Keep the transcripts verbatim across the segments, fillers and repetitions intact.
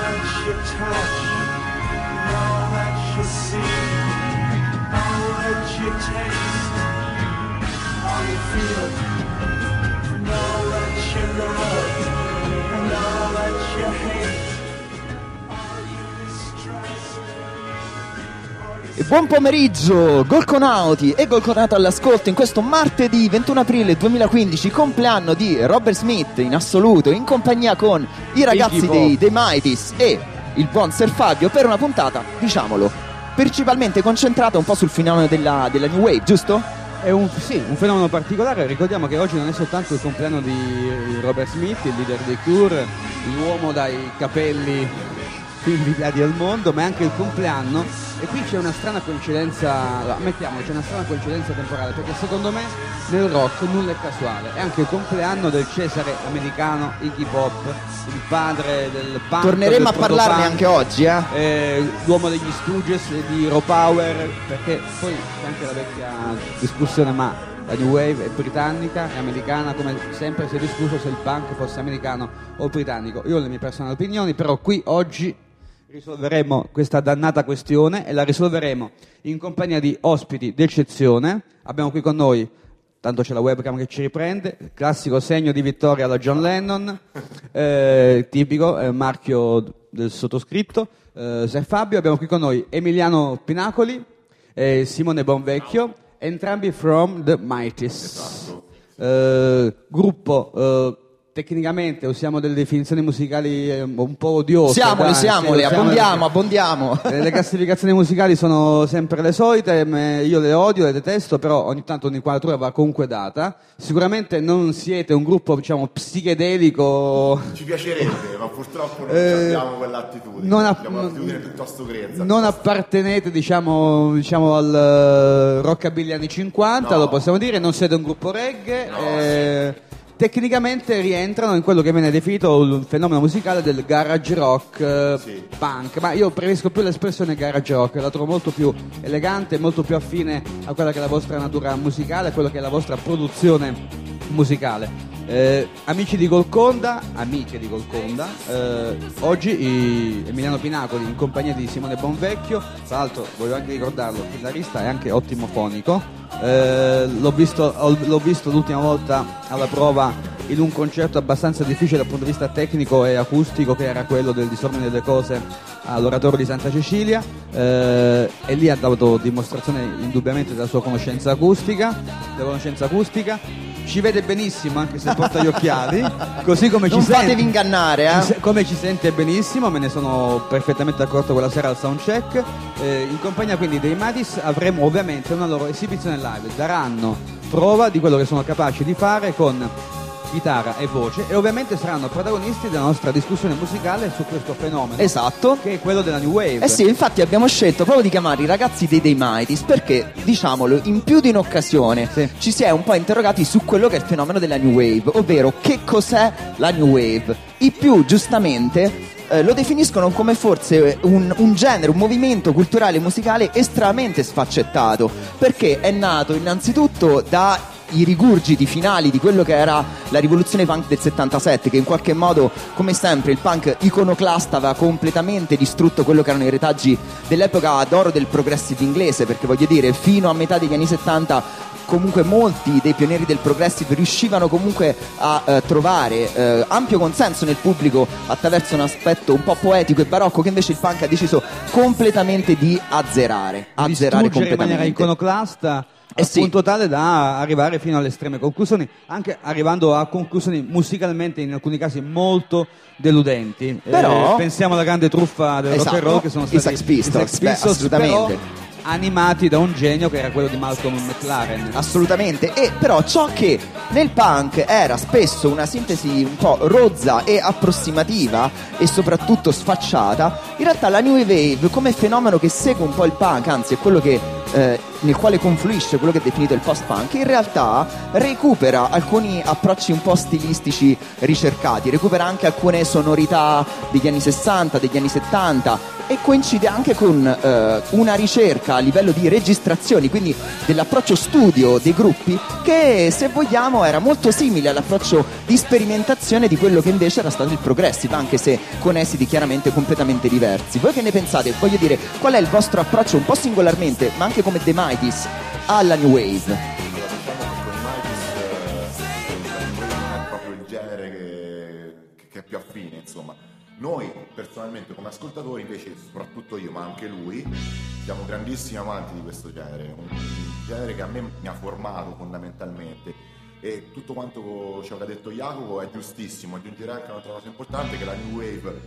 that you touch, and all that you see, all that you taste, all you feel, and all that you love, and all that you hate, all you distrust. E buon pomeriggio, Golconauti e Golconato all'ascolto in questo martedì ventuno aprile duemilaquindici, compleanno di Robert Smith in assoluto, in compagnia con i ragazzi dei The Mighties e il buon Ser Fabio per una puntata, diciamolo, principalmente concentrata un po' sul fenomeno della, della New Wave, giusto? È un, sì, un fenomeno particolare. Ricordiamo che oggi non è soltanto il compleanno di Robert Smith, il leader dei Cure, l'uomo dai capelli più invidiati al mondo, ma è anche il compleanno. E qui c'è una strana coincidenza, ammettiamo, c'è una strana coincidenza temporale, perché secondo me nel rock nulla è casuale. È anche il compleanno del Cesare americano Iggy Pop, il padre del punk. Torneremo del a parlarne protopunk, anche oggi, eh? eh? L'uomo degli Stooges, di Raw Power, perché poi c'è anche la vecchia discussione, ma la New Wave è britannica, è americana, come sempre si è discusso se il punk fosse americano o britannico. Io ho le mie personali opinioni, però qui oggi risolveremo questa dannata questione e la risolveremo in compagnia di ospiti d'eccezione. Abbiamo qui con noi, tanto c'è la webcam che ci riprende, il classico segno di vittoria alla John Lennon, eh, tipico eh, marchio del sottoscritto, eh, Ser Fabio. Abbiamo qui con noi Emiliano Pinacoli e Simone Bonvecchio, entrambi from The Mighties. Esatto. eh, gruppo eh, tecnicamente usiamo delle definizioni musicali eh, un po' odiose. Siamole, dai, siamole, sì, abbondiamo, abbondiamo. Eh, Le classificazioni musicali sono sempre le solite, me- io le odio, le detesto, però ogni tanto un'inquadratura va comunque data. Sicuramente non siete un gruppo, diciamo, psichedelico. Ci piacerebbe, ma purtroppo non Eh, abbiamo quell'attitudine. non app- abbiamo un'attitudine piuttosto grezza. Non appartenete, diciamo, diciamo al uh, rockabilly anni cinquanta, No. lo possiamo dire, non siete un gruppo reggae. eh, Tecnicamente rientrano in quello che viene definito il fenomeno musicale del garage rock eh, Sì. punk, ma io preferisco più l'espressione garage rock, la trovo molto più elegante, molto più affine a quella che è la vostra natura musicale, a quella che è la vostra produzione musicale. Eh, amici di Golconda, amiche di Golconda, eh, oggi i- Emiliano Pinacoli in compagnia di Simone Bonvecchio, tra l'altro voglio anche ricordarlo, chitarrista e anche ottimo fonico. Eh, l'ho, visto, ho- l'ho visto l'ultima volta alla prova in un concerto abbastanza difficile dal punto di vista tecnico e acustico, che era quello del Disordine delle Cose all'Oratorio di Santa Cecilia, eh, e lì ha dato dimostrazione indubbiamente della sua conoscenza acustica, della conoscenza acustica. Ci vede benissimo anche se porta gli occhiali, così come Non ci fatevi sente, ingannare, eh? ci se- come ci sente benissimo, me ne sono perfettamente accorto quella sera al soundcheck. Eh, in compagnia quindi dei Mighties avremo ovviamente una loro esibizione live, daranno prova di quello che sono capaci di fare con chitarra e voce, e ovviamente saranno protagonisti della nostra discussione musicale su questo fenomeno, Esatto. che è quello della New Wave. Eh sì, infatti abbiamo scelto proprio di chiamare i ragazzi dei The Mighties perché, diciamolo, in più di un'occasione Sì. ci si è un po' interrogati su quello che è il fenomeno della New Wave, ovvero che cos'è la New Wave. I più, giustamente, eh, lo definiscono come forse un, un genere, un movimento culturale e musicale estremamente sfaccettato, perché è nato innanzitutto da i rigurgiti finali di quello che era la rivoluzione punk del settantasette, che in qualche modo, come sempre, il punk iconoclasta aveva completamente distrutto quello che erano i retaggi dell'epoca d'oro del progressive inglese, perché voglio dire, fino a metà degli anni settanta comunque molti dei pionieri del progressive riuscivano comunque a eh, trovare eh, ampio consenso nel pubblico attraverso un aspetto un po' poetico e barocco che invece il punk ha deciso completamente di azzerare, azzerare distruggere in maniera completamente. iconoclasta, Eh al sì. punto tale da arrivare fino alle estreme conclusioni, anche arrivando a conclusioni musicalmente in alcuni casi molto deludenti. Però- Eh, pensiamo alla grande truffa del rock and roll, Esatto, che sono i stati Sex Pistols, i Sex beh, Pistols, assolutamente. però animati da un genio che era quello di Malcolm McLaren. Assolutamente, e però ciò che nel punk era spesso una sintesi un po' rozza e approssimativa e soprattutto sfacciata, in realtà la New Wave come fenomeno che segue un po' il punk, anzi è quello che eh, nel quale confluisce quello che è definito il post-punk, in realtà recupera alcuni approcci un po' stilistici ricercati, recupera anche alcune sonorità degli anni sessanta, degli anni settanta, e coincide anche con eh, una ricerca a livello di registrazioni, quindi dell'approccio studio dei gruppi, che se vogliamo era molto simile all'approccio di sperimentazione di quello che invece era stato il progressive, anche se con esiti chiaramente completamente diversi. Voi che ne pensate? Voglio dire, qual è il vostro approccio un po' singolarmente, ma anche come The Mighties, alla New Wave? Che è più affine, insomma. Noi personalmente come ascoltatori invece, soprattutto io ma anche lui, siamo grandissimi amanti di questo genere, un genere che a me mi ha formato fondamentalmente, e tutto quanto ciò che ha detto Jacopo è giustissimo. Aggiungerei anche un'altra cosa importante, che la New Wave,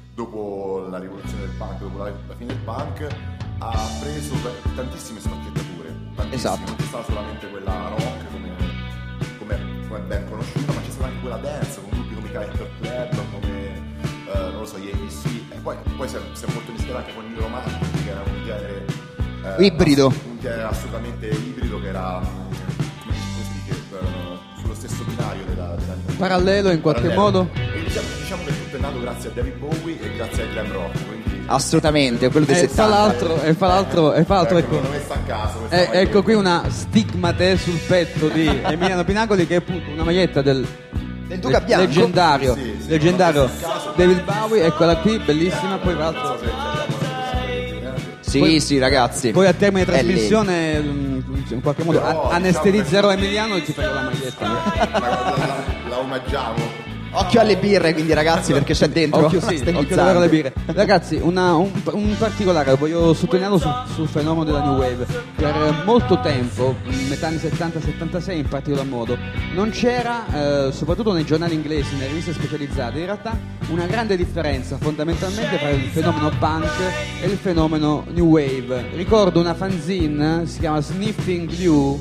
dopo la rivoluzione del punk, dopo la, la fine del punk, ha preso tantissime sfaccettature, tantissime. Esatto. Non c'è stata solamente quella rock come, come, come ben conosciuta, ma c'è stata anche quella dance con gruppi come Character Club, come uh, non lo so, gli A B C, e poi, poi si, è, si è molto mischiato anche con il romantico, che era un genere uh, ibrido, ass- un genere assolutamente ibrido, che era, come si dice, uh, sullo stesso binario della, della parallelo in qualche parallelo. modo. E diciamo, diciamo che tutto è nato grazie a David Bowie e grazie al glam rock, quindi assolutamente, quello dei E fa settanta. l'altro, e fa l'altro, e fa l'altro, ecco, ecco. l'ho messa a caso questa Eh, maglietta. ecco qui una stigmate sul petto di Emiliano Pinacoli, che è appunto una maglietta del Del Duca Bianco. leggendario, Sì, sì, leggendario l'ho messa a caso. David Bowie, eccola qui, bellissima. Poi tra Non so l'altro, se abbiamo una versione grande. Sì, Poi- sì, ragazzi. poi a termine di È lì. trasmissione mh, in qualche modo Però, a- anestetizzerò diciamo che- Emiliano e ti prego la maglietta. la, la, la, la omaggiamo. Occhio alle birre, quindi ragazzi, perché c'è dentro. Occhio sì, occhio Stellizzante. davvero alle birre. Ragazzi, una- un, un particolare, voglio sottolinearlo sul, sul fenomeno della New Wave. Per molto tempo, metà anni settanta settantasei in particolar modo, non c'era, eh, soprattutto nei giornali inglesi, nelle riviste specializzate, in realtà una grande differenza fondamentalmente tra il fenomeno punk e il fenomeno New Wave. Ricordo una fanzine, si chiama Sniffing Glue,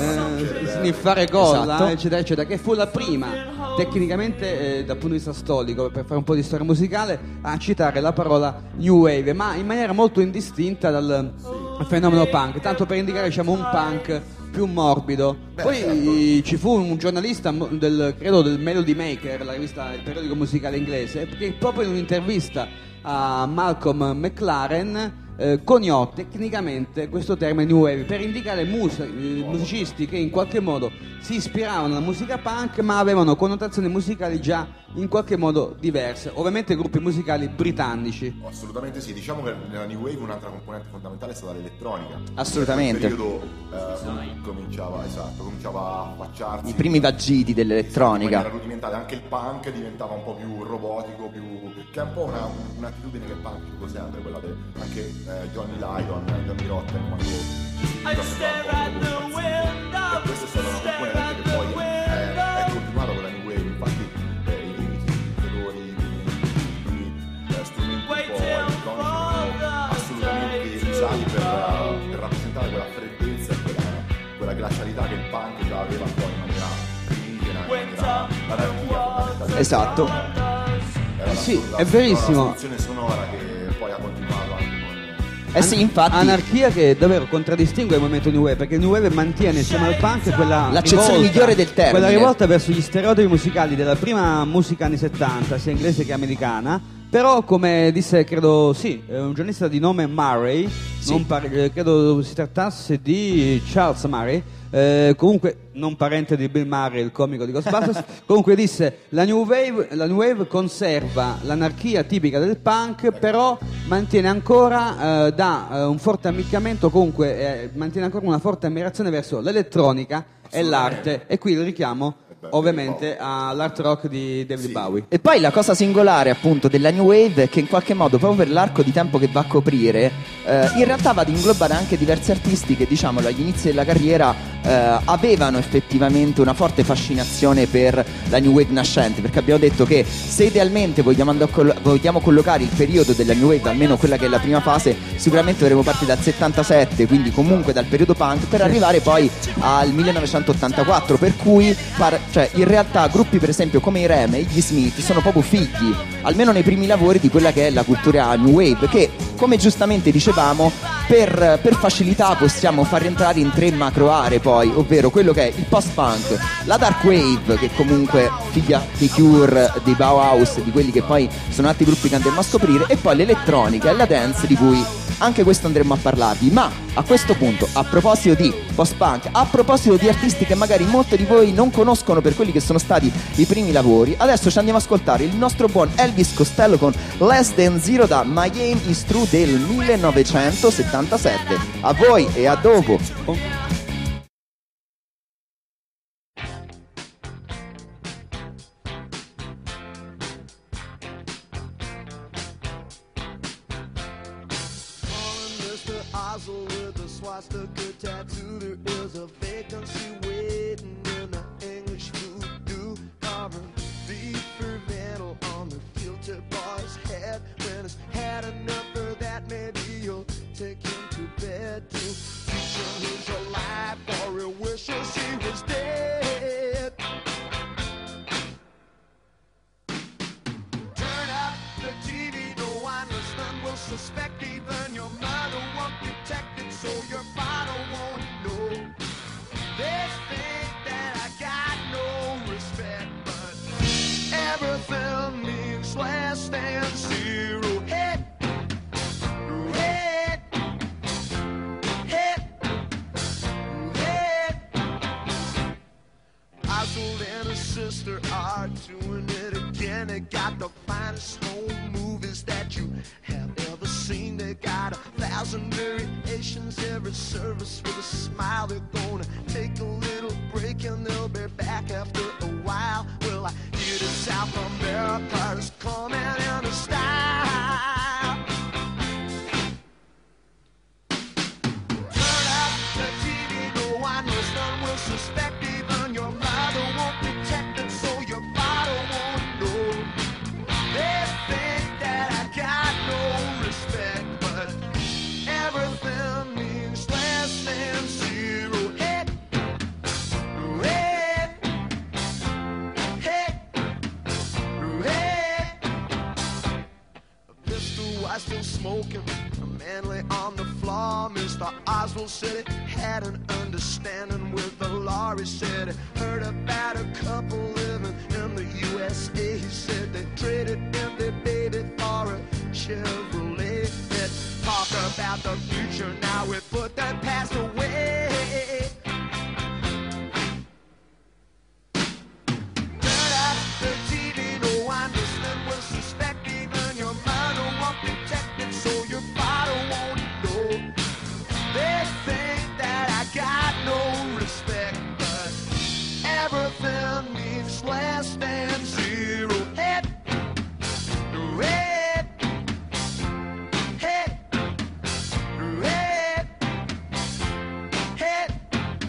eh, sniffare colla, Esatto. eccetera, eccetera, che fu la prima tecnicamente, eh, dal punto di vista storico, per fare un po' di storia musicale, a citare la parola New Wave, ma in maniera molto indistinta dal fenomeno punk, tanto per indicare, diciamo, un punk più morbido. Poi ci fu un giornalista mo- del, credo del Melody Maker, la rivista, il periodico musicale inglese, che proprio in un'intervista a Malcolm McLaren eh, coniò tecnicamente questo termine New Wave per indicare mus- eh, musicisti che in qualche modo si ispiravano alla musica punk, ma avevano connotazioni musicali già in qualche modo diverse, ovviamente gruppi musicali britannici. Assolutamente sì, diciamo che nella New Wave un'altra componente fondamentale è stata l'elettronica. Assolutamente. In quel periodo eh, cominciava, esatto, cominciava a affacciarsi I primi vagiti in dell'elettronica. maniera rudimentale, anche il punk diventava un po' più robotico, più che è un po' una, un'attitudine che il punk lo sempre, quella del, anche eh, Johnny Lydon, Johnny Rotten, quando si questa è stata una componente che poi è, è continuata con la New Wave, infatti eh, i primi sintetizzatori, i primi eh, strumenti un po' elettronici venivano assolutamente usati per, per rappresentare quella freddezza e quella, quella glacialità che il punk già aveva un po' in maniera primigena, in maniera anarchia fondamentalmente. Esatto. Era Sì, la- la- è verissimo. La soluzione sonora che poi ha continuato anche con... Eh sì, infatti. Anarchia che davvero contraddistingue il movimento New Wave, perché il New Wave mantiene insieme al punk quella L'accezione rivolta, migliore del termine. quella rivolta verso gli stereotipi musicali della prima musica anni settanta, sia inglese che americana. Però, come disse, credo, sì, eh, un giornalista di nome Murray, non pare- eh, credo si trattasse di Charles Murray, eh, comunque non parente di Bill Murray, il comico di Ghostbusters, comunque disse la New Wave, la New Wave conserva l'anarchia tipica del punk, però mantiene ancora, eh, da eh, un forte ammiccamento, comunque eh, mantiene ancora una forte ammirazione verso l'elettronica e l'arte, e qui il richiamo ovviamente all'art rock di David Bowie. E poi la cosa singolare appunto della New Wave è che in qualche modo, proprio per l'arco di tempo che va a coprire, eh, in realtà va ad inglobare anche diversi artisti che, diciamolo, agli inizi della carriera eh, avevano effettivamente una forte fascinazione per la New Wave nascente, perché abbiamo detto che se idealmente vogliamo, andare a collo- vogliamo collocare il periodo della New Wave, almeno quella che è la prima fase, sicuramente dovremo partire dal settantasette, quindi comunque dal periodo punk, per arrivare poi al millenovecentottantaquattro, per cui par- cioè in realtà gruppi per esempio come i Rem e gli Smith sono proprio figli, almeno nei primi lavori, di quella che è la cultura New Wave, che come giustamente dicevamo, per, per facilità possiamo far rientrare in tre macro aree poi, ovvero quello che è il post-punk, la dark wave, che comunque figlia dei Cure, dei Bauhaus, di quelli che poi sono altri gruppi che andremo a scoprire, e poi l'elettronica e la dance, di cui anche questo andremo a parlarvi. Ma a questo punto, a proposito di post-punk, a proposito di artisti che magari molti di voi non conoscono per quelli che sono stati i primi lavori, adesso ci andiamo a ascoltare il nostro buon Elvis Costello con Less Than Zero da My Aim Is True del millenovecentosettantasette. A voi e a dopo. With a swastika tattoo, there is a vacancy waiting in the English voodoo. Carving beef for metal on the filter boy's head. When he's had enough of that, maybe you'll take him to bed to teach him he's alive, or he wishes he was dead. Turn up the T V, no one listening will suspect, even your mother won't protect it, so your father won't know. They think that I got no respect, but everything means less than zero. Head, head, head, head. Oswald and his sister are doing it again. They got the finest home movies that you have ever seen. They got a thousand variations, every service with a smile. They're gonna take a little break and they'll be back after a while. Well, I hear that South America is coming in a style. Turn up the T V, no one listening will suspect, even your mother won't detect it, so your father won't know. They think that I got no respect, but everything means less than zero. Head, head, head, head. A pistol while still smoking, a man lay on the floor. Mister Oswald said he had an understanding with the law. He said he heard about a couple living in the U S A. He said they traded in their baby for a Chevrolet. Let's talk about the future now, we put that past away. Turn up the T V, no one listening will suspect, even your mother won't detect it, so your father won't know. They think that I got no respect, but everything means less than zero. Head, head, head, head, head,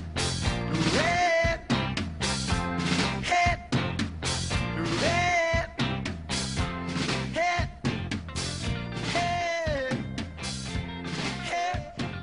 head, head, head, head, head, head,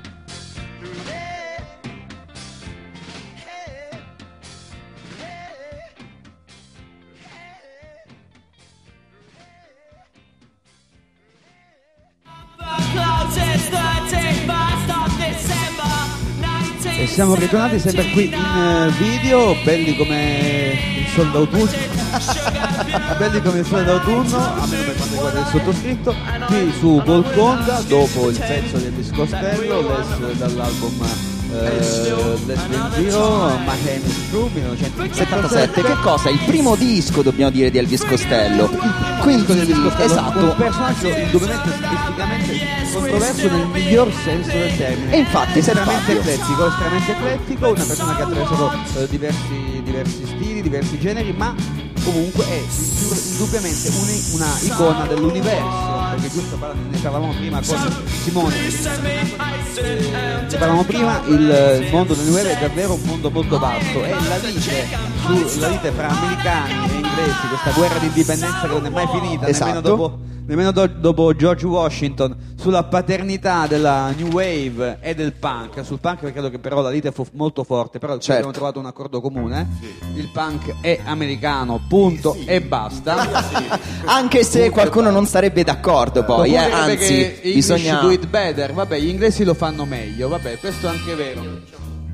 E siamo ritornati sempre qui in eh, video, belli come il sole d'autunno, belli come il sole d'autunno, almeno per quanto riguarda il sottoscritto, qui su Golconda, dopo il pezzo del Elvis Costello, Les, dall'album eh, Less Than Zero, My Aim Is True, millenovecentosettantasette. Che cosa? Il primo disco, dobbiamo dire, di Elvis Costello. Quindi, esatto, un personaggio indubbiamente stilisticamente controverso nel miglior senso del termine. E infatti, estremamente Fabio, eclettico, estremamente eclettico, una persona che ha attraversato eh, diversi, diversi stili, diversi generi, ma comunque è indubbiamente un- una icona dell'universo, perché giusto par- ne parlavamo prima con Simone, eh, ne parlavamo prima, il, il mondo del web è davvero un mondo molto vasto, è la vita sulla lite fra americani e inglesi, questa guerra di indipendenza che non è mai finita, esatto. nemmeno dopo, nemmeno do, dopo George Washington, sulla paternità della New Wave e del punk. Sul punk credo che però la lite fu molto forte, però certo. abbiamo trovato un accordo comune. Sì. Il punk è americano, punto sì. e basta. Sì. Anche se punto qualcuno non sarebbe d'accordo poi, eh? Anzi, che bisogna do it better. Vabbè, gli inglesi lo fanno meglio, vabbè, questo è anche vero.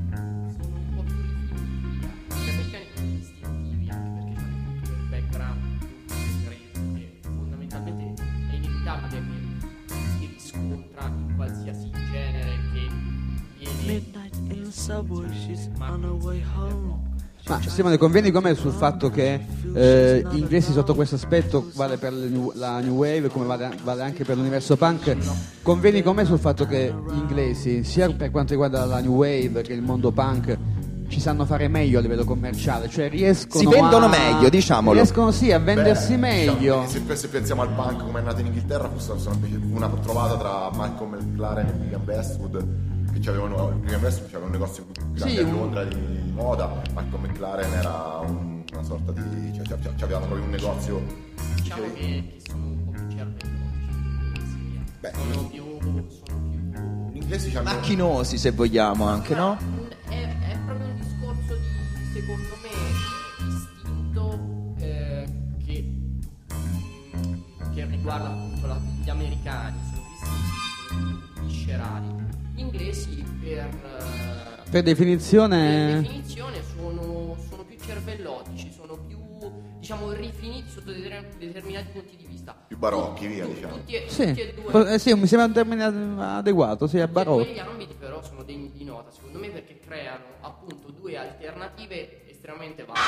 Ma Simone, convieni con me sul fatto che eh, gli inglesi sotto questo aspetto, vale per new, la New Wave come vale, vale anche per l'universo punk, convieni con me sul fatto che gli inglesi, sia per quanto riguarda la New Wave che il mondo punk, ci sanno fare meglio a livello commerciale, cioè riescono si vendono a... meglio, diciamolo, riescono sì a vendersi Beh, meglio. Diciamo, se, se pensiamo al punk come è nato in Inghilterra, fu una trovata tra Malcolm McLaren e William Westwood, che avevano, William Westwood aveva un negozio più grande sì, a Londra di, di moda. Malcolm McLaren era un, una sorta di, cioè, cioè, cioè avevano proprio un negozio, diciamo che, che sono un po' più cervellosi. Beh, sono più sono più inglesi macchinosi, se vogliamo, anche, no? È, è proprio un discorso di, secondo me, istinto eh, che, che riguarda appunto la, gli americani, sono più sono più viscerali. Gli inglesi per, uh, per definizione, per definizione sono, sono più cervellotici, sono più, diciamo, rifiniti sotto determinati punti di vista. Più barocchi, via, diciamo. Tutti, e, sì. tutti e due. Eh, sì, mi sembra un termine adeguato, sì, è barocco. Quegli ambiti però sono degni di nota, secondo me, perché creano appunto due alternative estremamente valide.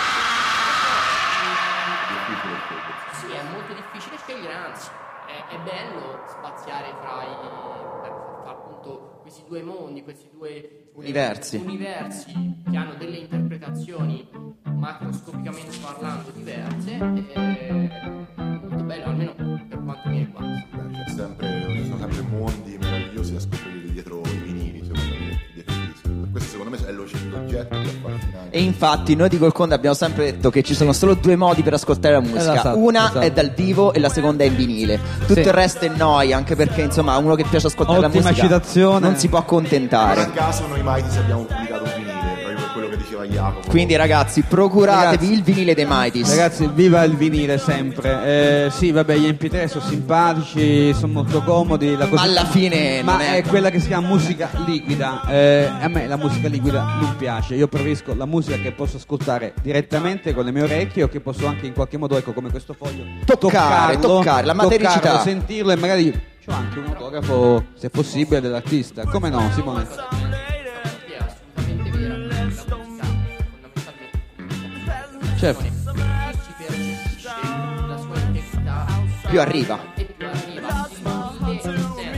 Sì, è molto difficile scegliere, anzi, è, è bello spaziare fra i, per far appunto questi due mondi, questi due universi. Eh, universi che hanno delle interpretazioni macroscopicamente parlando diverse. E, molto bello, almeno per quanto mi riguarda. Beh, c'è sempre, ci sono sempre mondi meravigliosi da scoprire dietro i vinili, secondo me, dietro i dischi. Per questo secondo me è l'oggetto che affascina. E infatti noi di Golconda abbiamo sempre detto che ci sono solo due modi per ascoltare la musica, esatto, una esatto. è dal vivo e la seconda è in vinile. Tutto sì. il resto è noia, anche perché insomma uno che piace ascoltare Ottima la musica citazione. non si può accontentare. Non a caso noi Mighties abbiamo pubblicato un vinile, proprio per quello che diceva Jacopo. Quindi ragazzi, procuratevi Ragazzi, il vinile dei Mighties. Ragazzi, viva il vinile sempre. Eh, sì, vabbè, gli M P tre sono simpatici, sono molto comodi. La cosa... Alla fine ma non è... è quella che si chiama musica liquida. Eh, a me la musica liquida non piace. Io preferisco la musica che posso ascoltare direttamente con le mie orecchie o che posso anche in qualche modo, ecco, come questo foglio, Toccare, toccarlo, toccare, la matericità. toccarlo, sentirlo e magari c'ho anche un autografo, se possibile, dell'artista. Come no, Simone? È assolutamente vera, la musica fondamentalmente Certo. più si percepisce la sua integrità, Più arriva. e più arriva il vinile,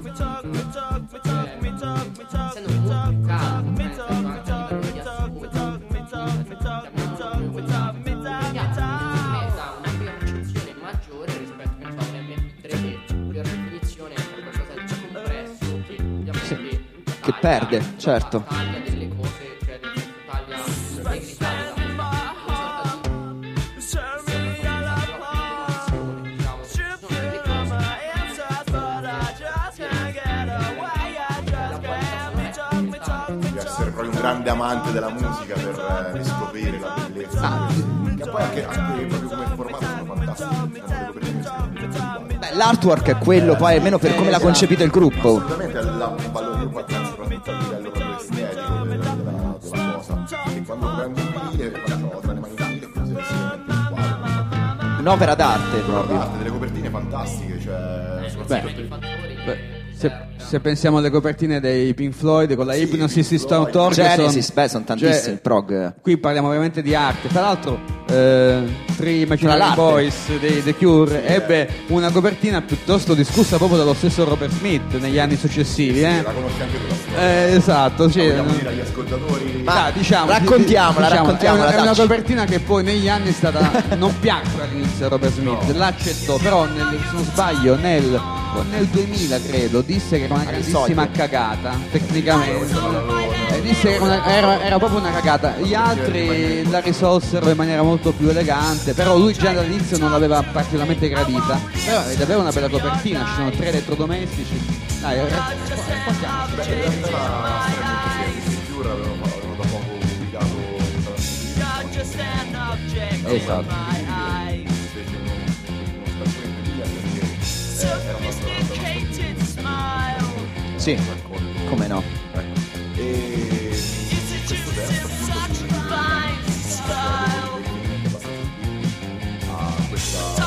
essendo eh, molto più caldo, eh, anche a livello di ascolto, dà una percezione maggiore rispetto, che ne so, a un M P tre che per definizione è qualcosa di compresso che ovviamente Sì. Che perde, certo. taglia delle cose, cioè taglia l'integrità della Devi essere proprio un grande amante della musica per eh, riscoprire la bellezza. Ah. Che poi anche, anche proprio come formato sono fantastici. Sono le copertine estremamente Beh, l'artwork è quello, poi almeno per come l'ha concepito il gruppo. assolutamente la valore soprattutto a livello proprio estetico della, della, della cosa. E quando prendo un vinile, quando ho tra le mani un vinile, come se avessi un quadro. Un'opera d'arte Proprio proprio. d'arte, delle copertine fantastiche, cioè soprattutto Beh, se, se pensiamo alle copertine dei Pink Floyd con la Sì, Hypnosis Pink Stone Floyd. Torgerson, Genesis, beh, sono tantissimi, cioè, il prog. qui parliamo ovviamente di arte. Tra l'altro eh, Three Imaginary l'arte. Boys dei The Cure ebbe una copertina piuttosto discussa proprio dallo stesso Robert Smith negli anni successivi, eh? la conosci anche tu la storia. Eh, esatto, cioè, Vogliamo dire agli ascoltatori. Ma ah, diciamo, raccontiamola, diciamo, raccontiamola, È una, è una dacci. copertina che poi negli anni è stata non piacque all'inizio a Robert Smith, l'accettò, però nel, se non sbaglio nel, nel duemila credo disse che era una grandissima sogno. cagata tecnicamente. Eh, disse che era, una- era- era proprio una cagata. Gli altri la risolsero in maniera molto più elegante, però lui già dall'inizio non l'aveva particolarmente gradita. Però è davvero una bella copertina, ci sono tre elettrodomestici. Dai, eh, raccontiamoci. Beh, in realtà era una storia molto semplice. I Cure avevano, avevano da poco pubblicato Esatto. fece uno, uno stagione incredibile perché eh, era una storia Sì, come no. e questo testo appunto si a questa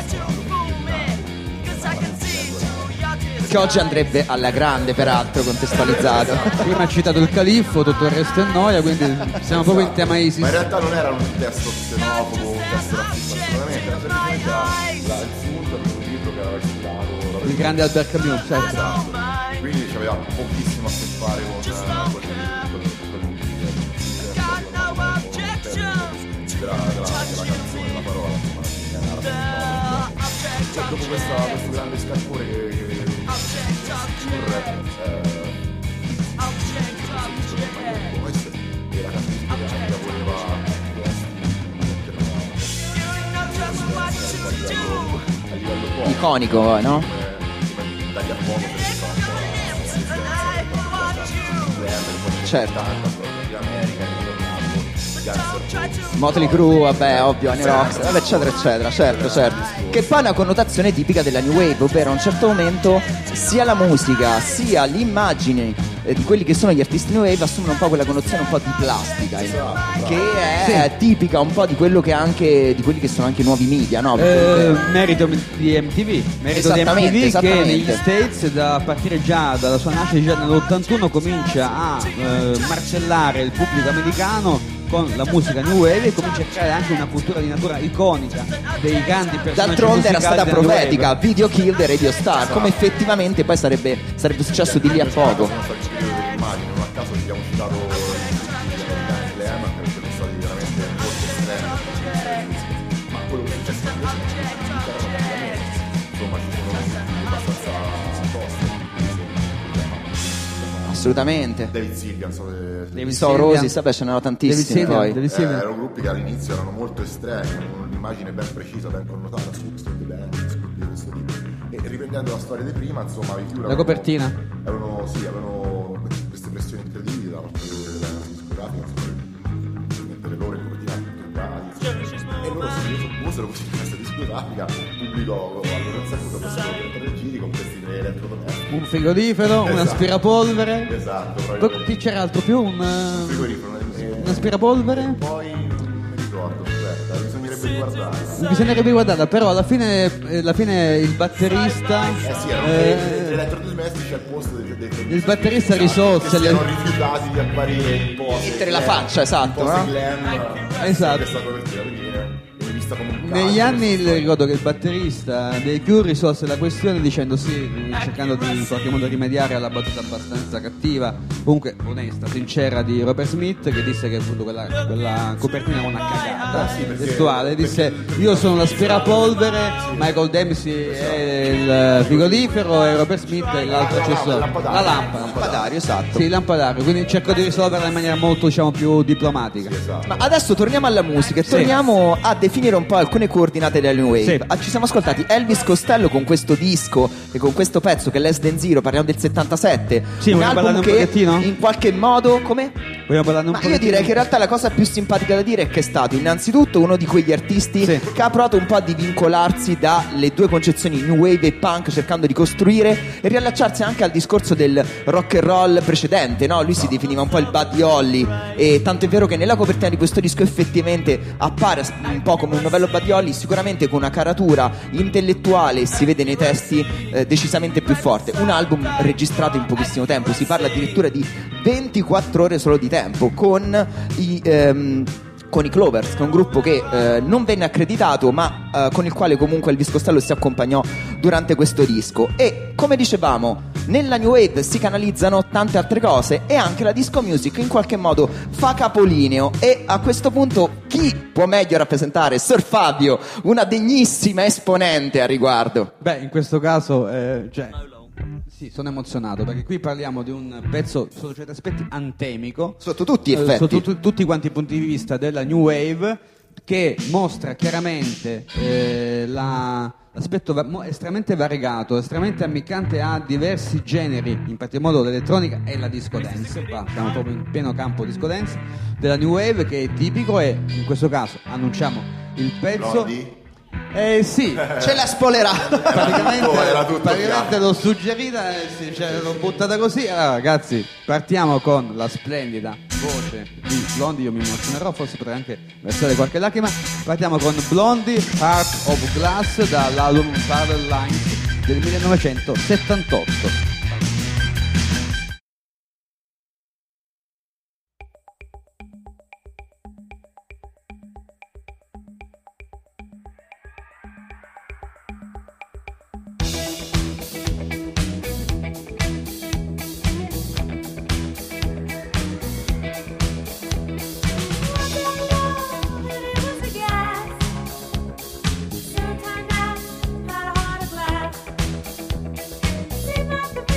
Che oggi andrebbe alla grande, peraltro, contestualizzato. Prima ha citato il califfo, tutto il resto è noia, quindi siamo proprio in tema ISIS. ma in realtà non era un testo xenofobo, un testo razzista assolutamente, era semplicemente la- la- il punto di un libro che aveva ispirato Il grande Albert Camus, certo. esatto. Quindi aveva pochissimo a che fare con con con- con- con- della della- della canzone, della parola, insomma, alla fine era e dopo questa, questo grande scalpore che, che Cure, eh, questo era caratteristica che anche voleva a livello pop, Iconico, no? come dagli Apollo per questa un po' la Certo. di America, Motley Crue, vabbè, ovvio, Annie Rox, vabbè, eccetera, eccetera, certo, certo. Che poi è una connotazione tipica della New Wave, ovvero a un certo momento sia la musica sia l'immagine eh, di quelli che sono gli artisti New Wave assumono un po' quella connotazione un po' di plastica, eh, che è tipica un po' di quello che anche di quelli che sono anche i nuovi media, no? Eh, Perché- merito di M T V, merito di M T Esattamente, V che esattamente. negli States da a partire già dalla sua nascita già nell'ottantuno comincia a eh, marcellare il pubblico americano con la musica New Wave e comincia a creare anche una cultura di natura iconica dei grandi personaggi D'altronde era musicali stata della New profetica, Wave. Video Kill the Radio Star, come effettivamente poi sarebbe, sarebbe successo di lì a poco. sono stati il periodo dell'immagine, non a caso abbiamo citato Slam perché sono stati veramente molto estremi, ma quello che è successo invece insomma ci sono abbastanza toste. Assolutamente. David Sylvian, so se- David Saurosi, Sylvian. vabbè, ce n'erano David tantissimi Sylvian, poi. David Eh, Sylvian. erano gruppi che all'inizio erano molto estremi, con un'immagine ben precisa, ben connotata, Woodstock, The Band, di questo tipo. E riprendendo la storia di prima, insomma, i Cure La avevano- copertina. Avevano, sì, avevano queste pressioni incredibili da parte della discografica, insomma, di mettere loro in copertina tutti uguali. E loro si posero così in questa discografica, il pubblico allora un sacco da tre giri con questi tre elettrodomestici. Un frigorifero, un Esatto. aspirapolvere. Esatto, Poi proprio chi c'era altro più? Un, un eh, frigorifero. eh, un aspirapolvere? Poi non mi ricordo, aspetta, bisognerebbe riguardarla. Bisognerebbe guardarla, però alla fine, eh, alla fine il batterista Eh sì, erano eh, tre, tre elettrodomestici al posto dei, dei, dei il batterista risolse che si le- erano rifiutati di apparire in pose Mettere la glam, faccia, esatto, in pose no? glam, Esatto. questa copertina viene viene vista come un negli caso, anni questa il- ricordo che il batterista dei Cure risolse la questione dicendo sì, cercando di in qualche modo rimediare alla battuta abbastanza cattiva, comunque onesta, sincera di Robert Smith, che disse che appunto quella, quella copertina era una cagata sì, perché- testuale, disse io sono l'aspirapolvere, Michael Dempsey è il frigorifero e Robert Smith è l'altro accessorio, lampadario. la lampada. Lampadario, esatto. Sì, lampadario, quindi cerco di risolverla in maniera molto, diciamo, più diplomatica. esatto. Ma adesso torniamo alla musica e torniamo a definire un po' alcune coordinate della New Wave. Sì. Ah, ci siamo ascoltati Elvis Costello con questo disco e con questo pezzo che è Less Than Zero, parliamo del settantasette. Sì, un vogliamo album parlarne un che pochettino? in qualche modo come? Vogliamo parlarne un Ma po' io direi che in realtà la cosa più simpatica da dire è che è stato innanzitutto uno di quegli artisti Sì. che ha provato un po' a divincolarsi dalle due concezioni New Wave e Punk, cercando di costruire e riallacciarsi anche al discorso del rock and roll precedente, no? Lui si definiva un po' il Buddy Holly, e tanto è vero che nella copertina di questo disco effettivamente appare un po' come un novello Buddy Holly, sicuramente con una caratura intellettuale, si vede nei testi eh, decisamente più forte. Un album registrato in pochissimo tempo, si parla addirittura di ventiquattro ore solo di tempo, con i ehm, con i Clovers, che è un gruppo che eh, non venne accreditato, ma eh, con il quale comunque Elvis Costello si accompagnò durante questo disco. E come dicevamo, nella New Wave si canalizzano tante altre cose e anche la disco music in qualche modo fa capolineo. E a questo punto chi può meglio rappresentare Sir Fabio, una degnissima esponente a riguardo? Beh, in questo caso, eh, cioè, Sì, sono emozionato perché qui parliamo di un pezzo sotto certi aspetti antemico, Sotto tutti gli eh, effetti. sotto tu- tutti quanti i punti di vista della New Wave, che mostra chiaramente eh, la- l'aspetto va- mo- estremamente variegato, estremamente ammiccante a diversi generi, in particolar modo l'elettronica e la disco dance. Qua siamo proprio in pieno campo disco dance della New Wave, che è tipico, e in questo caso annunciamo il pezzo. Blondie? Eh sì, Ce l'ha spoilerato. praticamente, tutto- era tutto praticamente chiaro. l'ho suggerita e sì, cioè, l'ho buttata così. Allora ragazzi, partiamo con la splendida voce di Blondie. Io mi emozionerò, forse potrei anche versare qualche lacrima. Partiamo con Blondie, Heart of Glass, dall'album Parallel Lines del millenovecentosettantotto. Sometimes I'm not a heart of glass. Seemed like the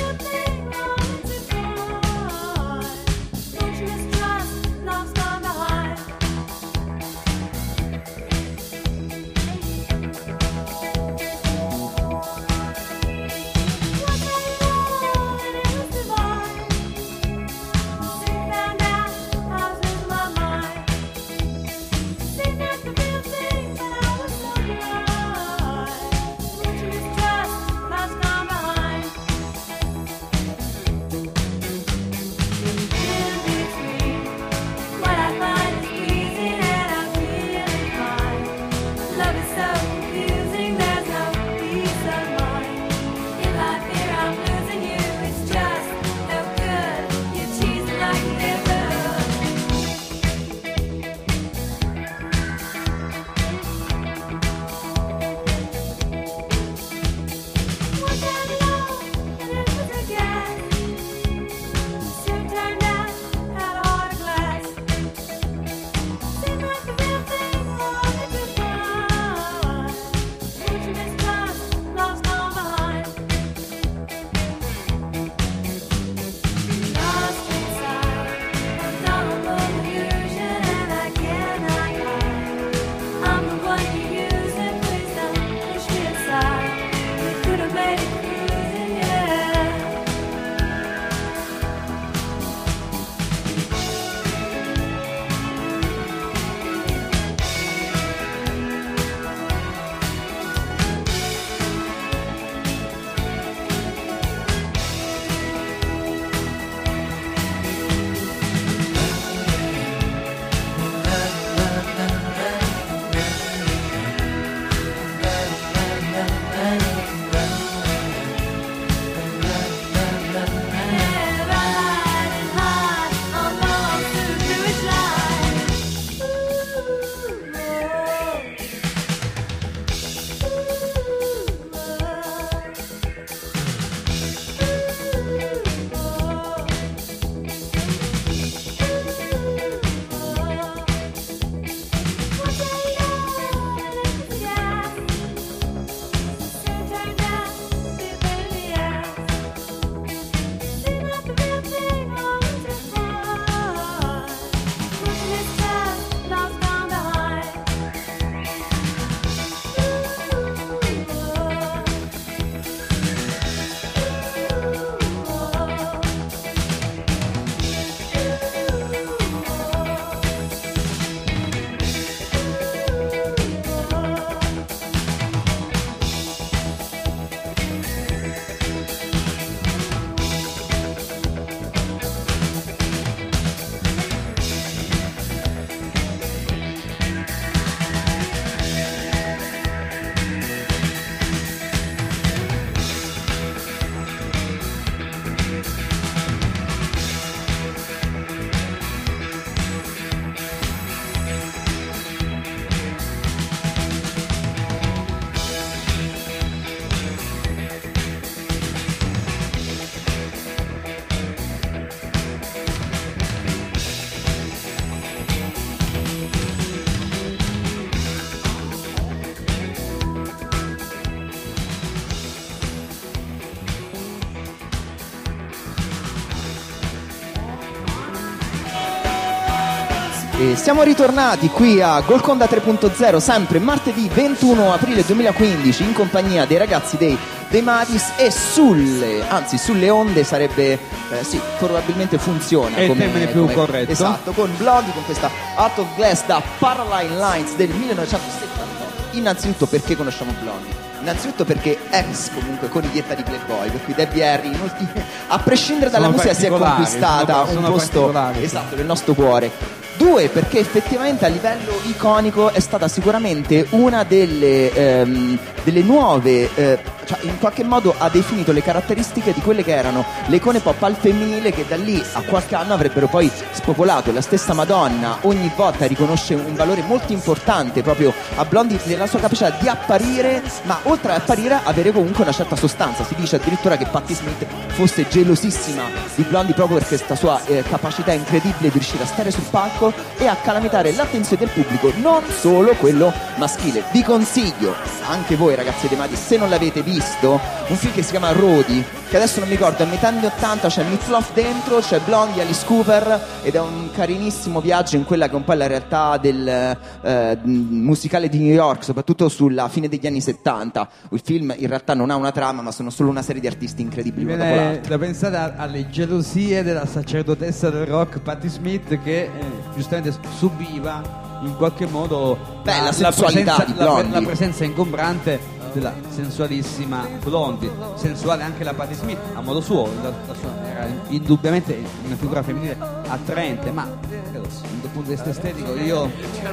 E siamo ritornati qui a Golconda tre punto zero, sempre martedì ventuno aprile duemilaquindici, in compagnia dei ragazzi dei, dei Matis, e sulle, anzi sulle onde sarebbe, eh, sì, probabilmente funziona è il come, termine più come- corretto. Esatto, con Blondie, con questa Out of Glass da Paraline Lines del millenovecentosettantotto. Innanzitutto perché conosciamo Blondie? Innanzitutto perché ex comunque coniglietta di Playboy, per cui Debbie Harry, in ulti- a prescindere dalla Sono musica, si è particolari, conquistata sono- un sono posto particolari, sì. esatto nel nostro cuore. Due, perché effettivamente a livello iconico è stata sicuramente una delle, ehm, delle nuove, eh, cioè in qualche modo ha definito le caratteristiche di quelle che erano le icone pop al femminile, che da lì a qualche anno avrebbero poi spopolato. La stessa Madonna ogni volta riconosce un valore molto importante proprio a Blondie nella sua capacità di apparire, ma oltre ad apparire avere comunque una certa sostanza. Si dice addirittura che Patti Smith fosse gelosissima di Blondie proprio per questa sua eh, capacità incredibile di riuscire a stare sul palco e a calamitare l'attenzione del pubblico, non solo quello maschile. Vi consiglio, anche voi ragazzi dei Mati, se non l'avete visto, un film che si chiama Rodi, che adesso non mi ricordo, a metà anni ottanta, c'è Meatloaf dentro, c'è Blondie, Alice Cooper, ed è un carinissimo viaggio in quella che è un po' la realtà del eh, musicale di New York, soprattutto sulla fine degli anni settanta. Il film in realtà non ha una trama, ma sono solo una serie di artisti incredibili. Mi uno dopo viene l'altro. da pensare a- alle gelosie della sacerdotessa del rock Patti Smith, che eh, giustamente subiva in qualche modo Beh, la sensualità presenza, di la, pre- Blondie. la presenza ingombrante della sensualissima Blondie. Sensuale anche la Patti Smith a modo suo, la- la sua- era indubbiamente una figura femminile attraente, ma credo, dal punto di vista estetico io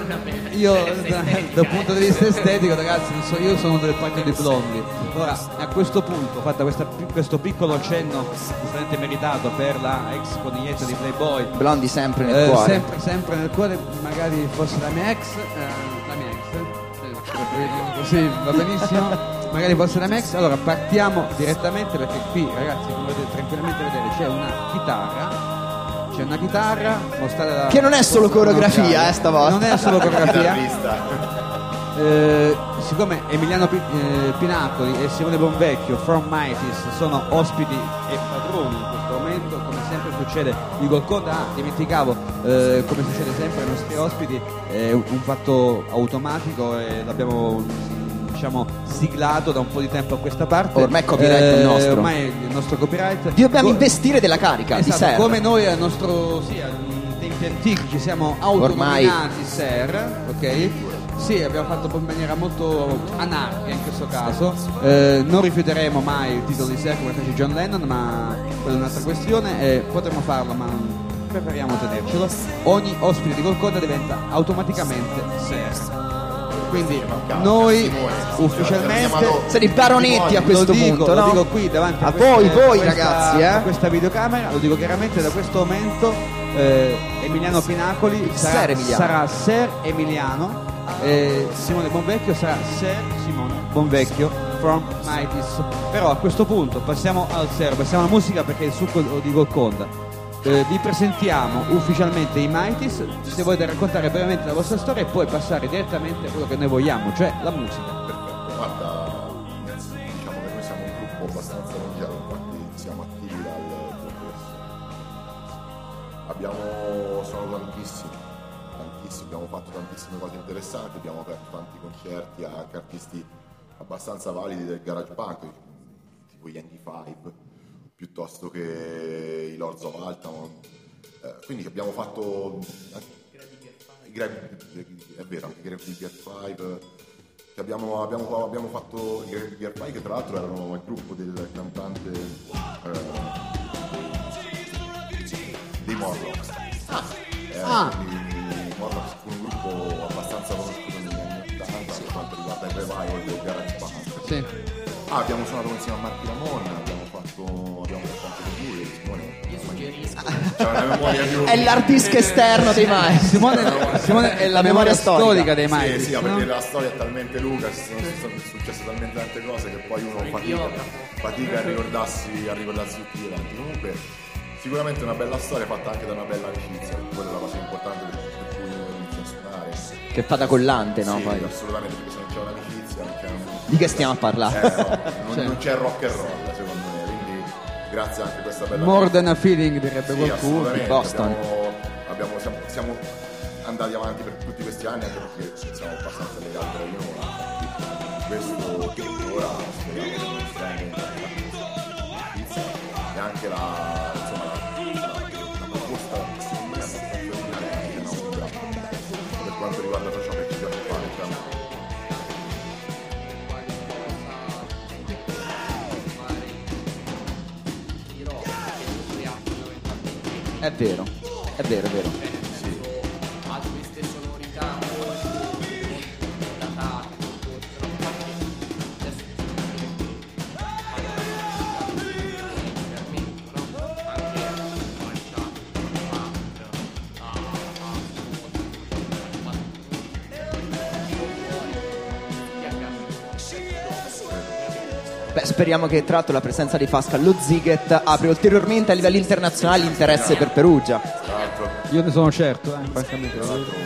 io da- dal punto di vista estetico, ragazzi, non so, io sono delle parti di Blondie. Ora, a questo punto, fatta questa, questo piccolo cenno giustamente meritato per la ex coniglietta di Playboy, Blondie sempre nel eh, cuore. sempre, sempre nel cuore, magari fosse la mia ex, eh, la mia ex, eh, così va benissimo, magari fosse la mia ex. Allora partiamo direttamente, perché qui, ragazzi, come potete tranquillamente vedere, c'è una chitarra. C'è una chitarra mostrata da- Che non è solo coreografia, Mondiale. eh, stavolta. Non è solo coreografia. Chitarrista. Eh, siccome Emiliano Pi- eh, Pinacoli e Simone Bonvecchio from Mighties sono ospiti e padroni in questo momento, come sempre succede di Golconda, ah, dimenticavo, eh, come succede sempre ai nostri ospiti, è un un fatto automatico e l'abbiamo mm, diciamo siglato da un po' di tempo a questa parte. Ormai è copyright il nostro. Ormai è il nostro copyright. Dobbiamo Co- investire della carica di Esatto, Ser. come noi al nostro sì, ai tempi antichi ci siamo autonominati Ser, ok? Sì, abbiamo fatto in maniera molto anarchica in questo caso. Eh, non rifiuteremo mai il titolo di Ser come fece John Lennon, ma quella è un'altra questione. Eh, potremmo farlo, ma preferiamo tenercelo. Ogni ospite di Golconda diventa automaticamente Ser. Quindi noi ufficialmente Siete i baronetti a lo questo dico, punto, lo no? dico qui davanti a, A queste- voi, voi, questa- ragazzi, eh? a questa videocamera, lo dico chiaramente, da questo momento eh, Emiliano Pinacoli sarà Ser Emiliano. sarà Ser Emiliano, e Simone Bonvecchio sarà Ser Simone Bonvecchio from Mighties. Però a questo punto passiamo al Ser, passiamo alla musica, perché è il succo di Golconda. Eh, vi presentiamo ufficialmente i Mighties, se volete raccontare brevemente la vostra storia e poi passare direttamente a quello che noi vogliamo, cioè la musica. Perfetto, guarda, diciamo che noi siamo un gruppo abbastanza mondiale, infatti siamo attivi dal duemilasei. Abbiamo, sono tantissimi, tantissimi, abbiamo fatto tantissime cose interessanti, abbiamo aperto tanti concerti anche artisti abbastanza validi del garage punk, tipo gli Andy Five, piuttosto che i Lords of Altamont. Eh, quindi abbiamo fatto i Gravity, è vero, anche i Gravity Gear Five, che abbiamo, abbiamo, abbiamo fatto i Gravity Gear Five, che tra l'altro erano il gruppo del cantante eh, dei Morlocks. Eh, Ah. quindi i Morlocks fu un gruppo abbastanza conosciuto negli anni ottanta per quanto riguarda il revival del garage punk. Sì. Ah, abbiamo suonato insieme a Marky Ramon, abbiamo fatto, abbiamo fatto anche con lui, Simone. Io suggerisco C'è una memoria più... È l'hard disk esterno dei Mai. Simone, Simone è la memoria storica dei Sì, Mighties, sì, no? perché la storia è talmente lunga, ci sono, ci sono successe talmente tante cose che poi uno fatica, fatica a ricordarsi, a ricordarsi tutti gli eventi. Comunque, sicuramente una bella storia fatta anche da una bella amicizia, quella è la cosa importante per, per cui io inizio a suonare. Che fa da collante, no? Sì, Poi. assolutamente, perché se non c'è un'amicizia, non c'è un... Di che stiamo a parlare? Eh, no, non, non c'è rock and roll, secondo me, quindi grazie anche a questa bella More than a feeling, direbbe Sì, qualcuno. assolutamente. Boston. Abbiamo, abbiamo- siamo, siamo andati avanti per tutti questi anni, anche perché siamo abbastanza legati tra di noi. Questo tuttora speriamo che non sia e anche la, insomma, la, la, la proposta secondo me è abbastanza originale per quanto riguarda ciò che ci piace fare. Cioè. È vero, è vero, è vero. Sì. Ha queste sonorità molto datate, molto adesso Beh, speriamo che tra l'altro la presenza di Fasca allo Ziget apri ulteriormente a livelli internazionali l'interesse per Perugia. Io ne sono certo, eh, francamente.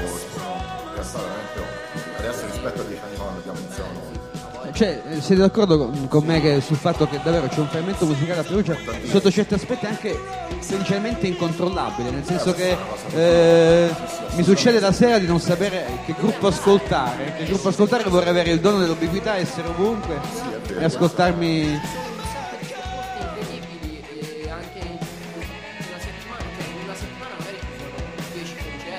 Adesso rispetto a dieci anni fa quando abbiamo iniziato noi. Cioè, siete d'accordo con, con me che sul fatto che davvero c'è un fermento musicale a Perugia sotto certi aspetti anche principalmente incontrollabile, nel senso che eh, mi succede la sera di non sapere che gruppo ascoltare, che gruppo ascoltare vorrei avere il dono dell'ubiquità, essere ovunque e ascoltarmi. incredibili e anche in una settimana, cioè in una settimana magari ci sono dieci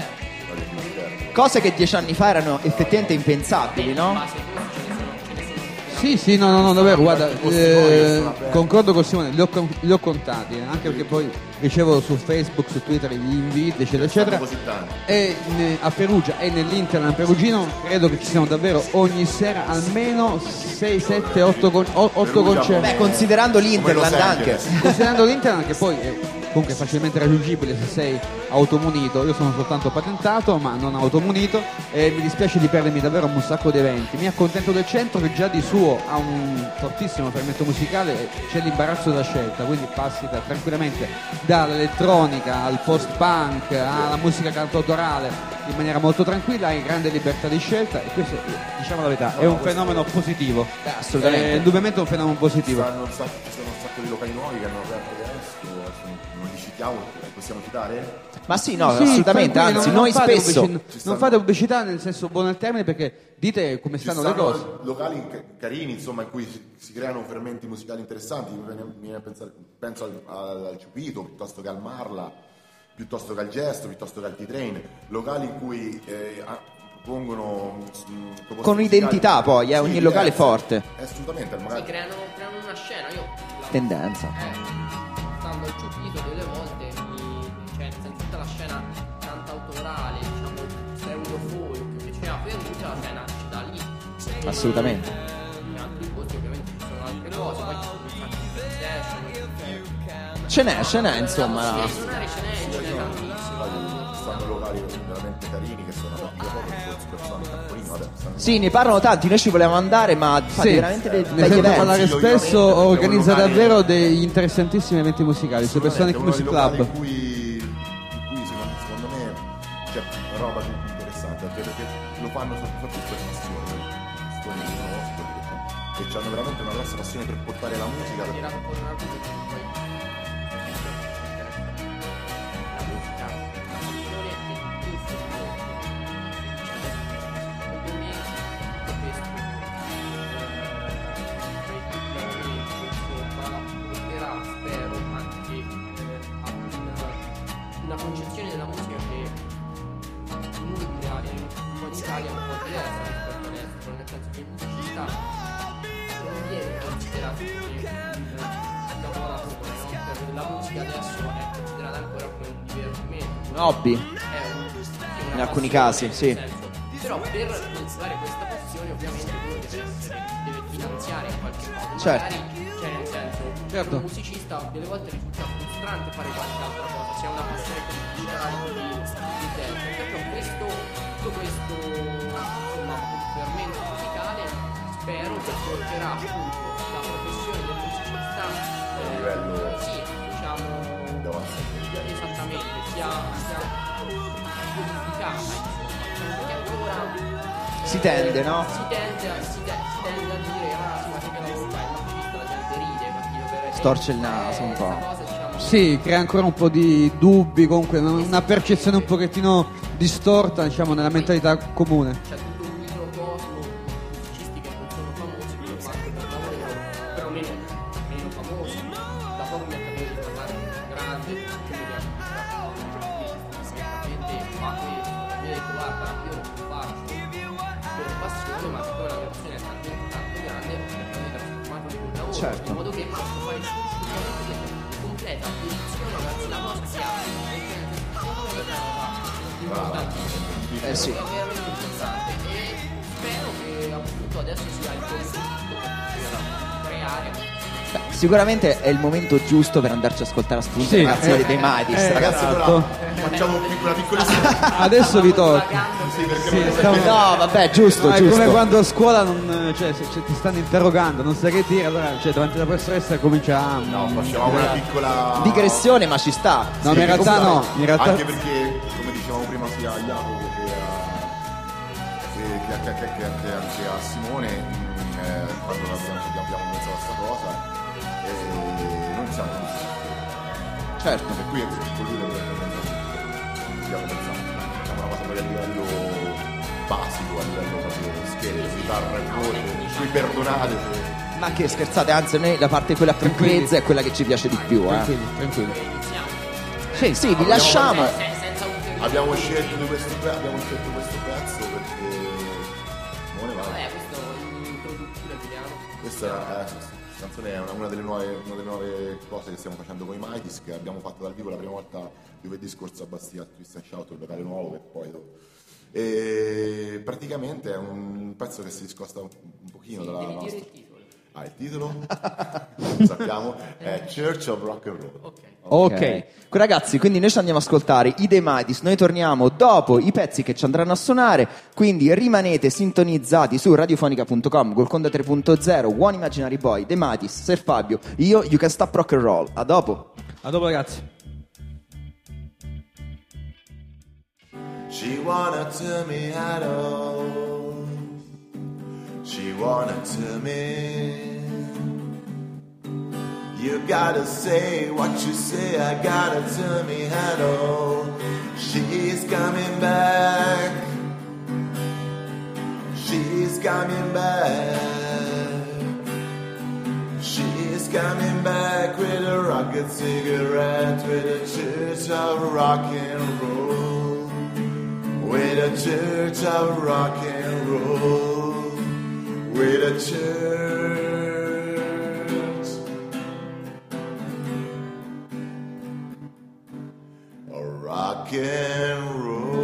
concerti. Cose che dieci anni fa erano effettivamente impensabili, no? Ma se tu ce ne sono, ce ne sono Sì, sì, no, no, no, davvero, guarda, eh, concordo con Simone, li ho, con- li ho contati, eh, anche perché poi ricevo su Facebook, su Twitter gli inviti, eccetera, eccetera. Così tanti. E ne- a Perugia e nell'Interland perugino credo che ci siano davvero ogni sera almeno sei, sette, otto Perugia, concerti. Beh, considerando l'Interland Los anche. Angeles. Considerando l'Interland che poi è comunque facilmente raggiungibile se sei automunito, io sono soltanto patentato ma non automunito e mi dispiace di perdermi davvero un sacco di eventi. Mi accontento del centro che già di suo ha un fortissimo fermento musicale e c'è l'imbarazzo della scelta, quindi passi da- tranquillamente dall'elettronica al post-punk alla musica cantautorale in maniera molto tranquilla, hai grande libertà di scelta e questo, diciamo la verità, è un fenomeno positivo. Beh, assolutamente. È indubbiamente un fenomeno positivo. Stanno un sacco- ci sono un sacco di locali nuovi che hanno aperto adesso, adesso non li citiamo, possiamo citare? Ma sì, no, Sì, assolutamente, tranquilli, anzi, non- noi non fate spesso... pubblicità- Ci non stanno- fate pubblicità nel senso buono del termine perché dite come Ci stanno le stanno cose. locali ca- carini, insomma, in cui si, si creano fermenti musicali interessanti. Mi viene, mi viene a pensare, penso al, al, al Ciupito, piuttosto che al Marla, piuttosto che al Gesto, piuttosto che al T-Train. Locali in cui eh, ah, propongono mh, proposte Con musicali- identità poi, eh, ogni Sì, locale diverse. forte. Eh, assolutamente, si magari creano, creano una scena. Io la- Tendenza. eh, stando al Ciupito delle volte mi, cioè nel senso, tutta la scena cantautorale, diciamo pseudo folk che c'è a Perugia, cioè nasce da lì. E- Assolutamente. in altri posti ovviamente ci sono altre cose, poi ci sono un sacco di session, Ce n'è, ce n'è, insomma. sì, suonare ce n'è, ce n'è tantissimo. ci stanno locali veramente carini che sono aperti da poco, tipo il Supersonic a Torino, vabbè, stanno- Sì, ne parlano tanti, noi ci volevamo andare, ma fate Sì, veramente dei ne begli sento eventi. parlare Sì, spesso, ovviamente, organizza è un locale- davvero degli interessantissimi eventi musicali, Supersonic Assolutamente, è uno Music dei locali Club. in cui, in cui secondo, secondo me c'è roba più interessante, anche perché lo fanno soprattutto per passione, storie che conosco, che che hanno veramente una grossa passione per portare la musica. Era un po' una cosa che poi la musica, la passione e il futuro. Secondo me questo porterà, spero, anche eh, a un- una concezione della musica che in Italia, un po' in Italia è un po' diversa rispetto all'estero, nel senso che in musicità non viene considerato come un lavoratore, no? Per la musica adesso è considerata ancora come un divertimento, Un hobby. è un, sì, una In alcuni passione, casi, sì. nel senso. Però per coltivare questa passione ovviamente uno deve essere, deve finanziare in qualche modo. Certo. Magari, cioè nel senso, Certo. un musicista delle volte risulta frustrante fare qualche altra cosa, se ha una passione per il digitale, di, di tempo. Perciò questo, tutto questo insomma fermento musicale spero che porterà appunto la professione del musicista A livello sì, diciamo avanzato. esattamente, sia, sia codificata, insomma, perché ancora Si tende, no? si tende a, si te- si tende a dire ah sì ma che lavoro fai il musicista, la gente ride, capito? Per Storce il naso un eh, po'. questa cosa diciamo Sì, crea ancora un po' di dubbi, comunque una, una percezione un pochettino distorta, diciamo, nella mentalità comune. C'è tutto un microcosmo di musicisti che non sono famosi, che lo fanno per lavoro, però meno, meno famosi. Da poco mi è capitato di parlare con un grande, che mi ha francamente fa questo. Mi ha detto guarda, io non lo faccio per passione, ma siccome la mia passione è tanto, tanto grande, ho cercato di trasformarlo in un lavoro, Certo. in modo che posso fare il completa attenzione verso la cosa che ha importantissimo. Eh sì. È veramente importante e spero che appunto adesso sia il momento per creare. Beh, sicuramente è il momento giusto per andarci a ascoltare a spunto, Sì, ragazzi, eh, dei Madis, eh, ragazzi. Ragazzi, Esatto. allora facciamo un piccolo- una piccolissima. Adesso vi tocca. Sì, perché Sì, non- stiamo- No, vabbè, giusto, No, è giusto. come quando a scuola non, cioè, se, se ti stanno interrogando, non sai che dire, allora cioè, davanti alla professoressa comincia a... No, facciamo una piccola Digressione, ma ci sta. No, Sì, ma in realtà comunque, no, in realtà... anche perché, come dicevamo prima, sia a Jacopo che a, che, che, che, che, che anche a Simone, mh, eh, quando abbiamo, abbiamo pensato a sta cosa, eh, non siamo tutti. Certo. Per cui con lui abbiamo pensato, facciamo una cosa proprio a livello basico, a livello proprio scherzo, chitarra e voce, cui perdonate se... Ma che scherzate, anzi a noi la parte quella più Tranquilli. grezza è quella che ci piace di più, eh. Tranquilli, tranquilli. Iniziamo. Sì, sì, vi lasciamo. Se- senza ulteriori. Abbiamo scelto di questo, pe- abbiamo scelto questo pezzo perché Simone va. Vabbè, questo è un'introduttura, vediamo. Questa è, eh, questa canzone è una, una delle nuove, una delle nuove cose che stiamo facendo con i Mighties, che abbiamo fatto dal vivo la prima volta giovedì scorso a Bastia, a Christian Shout, il locale nuovo che poi dopo. E praticamente è un pezzo che si discosta un, un pochino dalla Devi dire nostra. il titolo. Ah, il titolo? Lo sappiamo, è Church of Rock and Roll. Ok. Ok, ragazzi, quindi noi ci andiamo a ascoltare i The Madis, noi torniamo dopo i pezzi che ci andranno a suonare, quindi rimanete sintonizzati su radiofonica punto com, Golconda tre punto zero, One Imaginary Boy, The Madis, Ser Fabio, io, You Can Stop Rock and Roll. A dopo. A dopo ragazzi. She wanna tell me I know. She wanna tell me. You gotta say what you say. I gotta tell me I know. She's coming back. She's coming back. She's coming back with a rocket cigarette, with a church of rock and roll, with a church of rock and roll, with a church of rock and roll.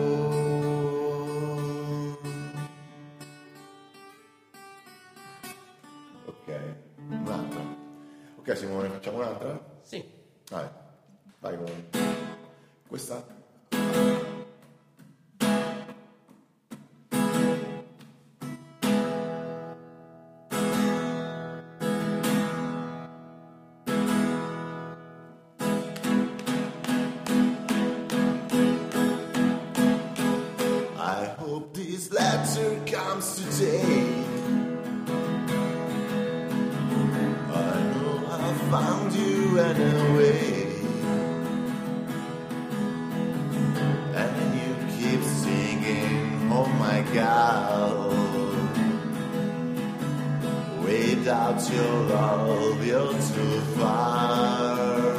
Ok, un'altra. Ok Simone, facciamo un'altra? Sì. Vai, vai con questa. I hope this letter comes today. I know I found you anyway, and you keep singing, oh my God. Without your love, you're too far.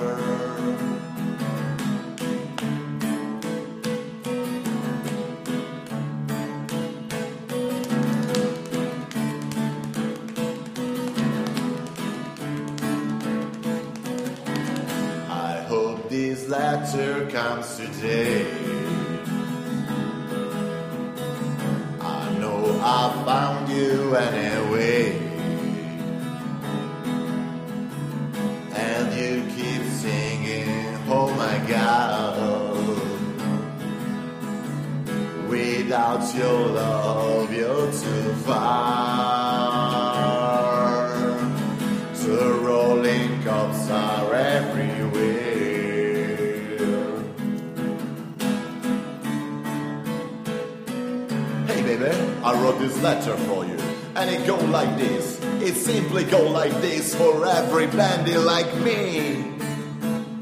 I hope this letter comes today. I know I found you anyway, and you keep singing, oh my God. Without your love, you're too far. The rolling cups are everywhere. Hey baby, I wrote this letter for you, and it go like this. It simply go like this for every bandy like me.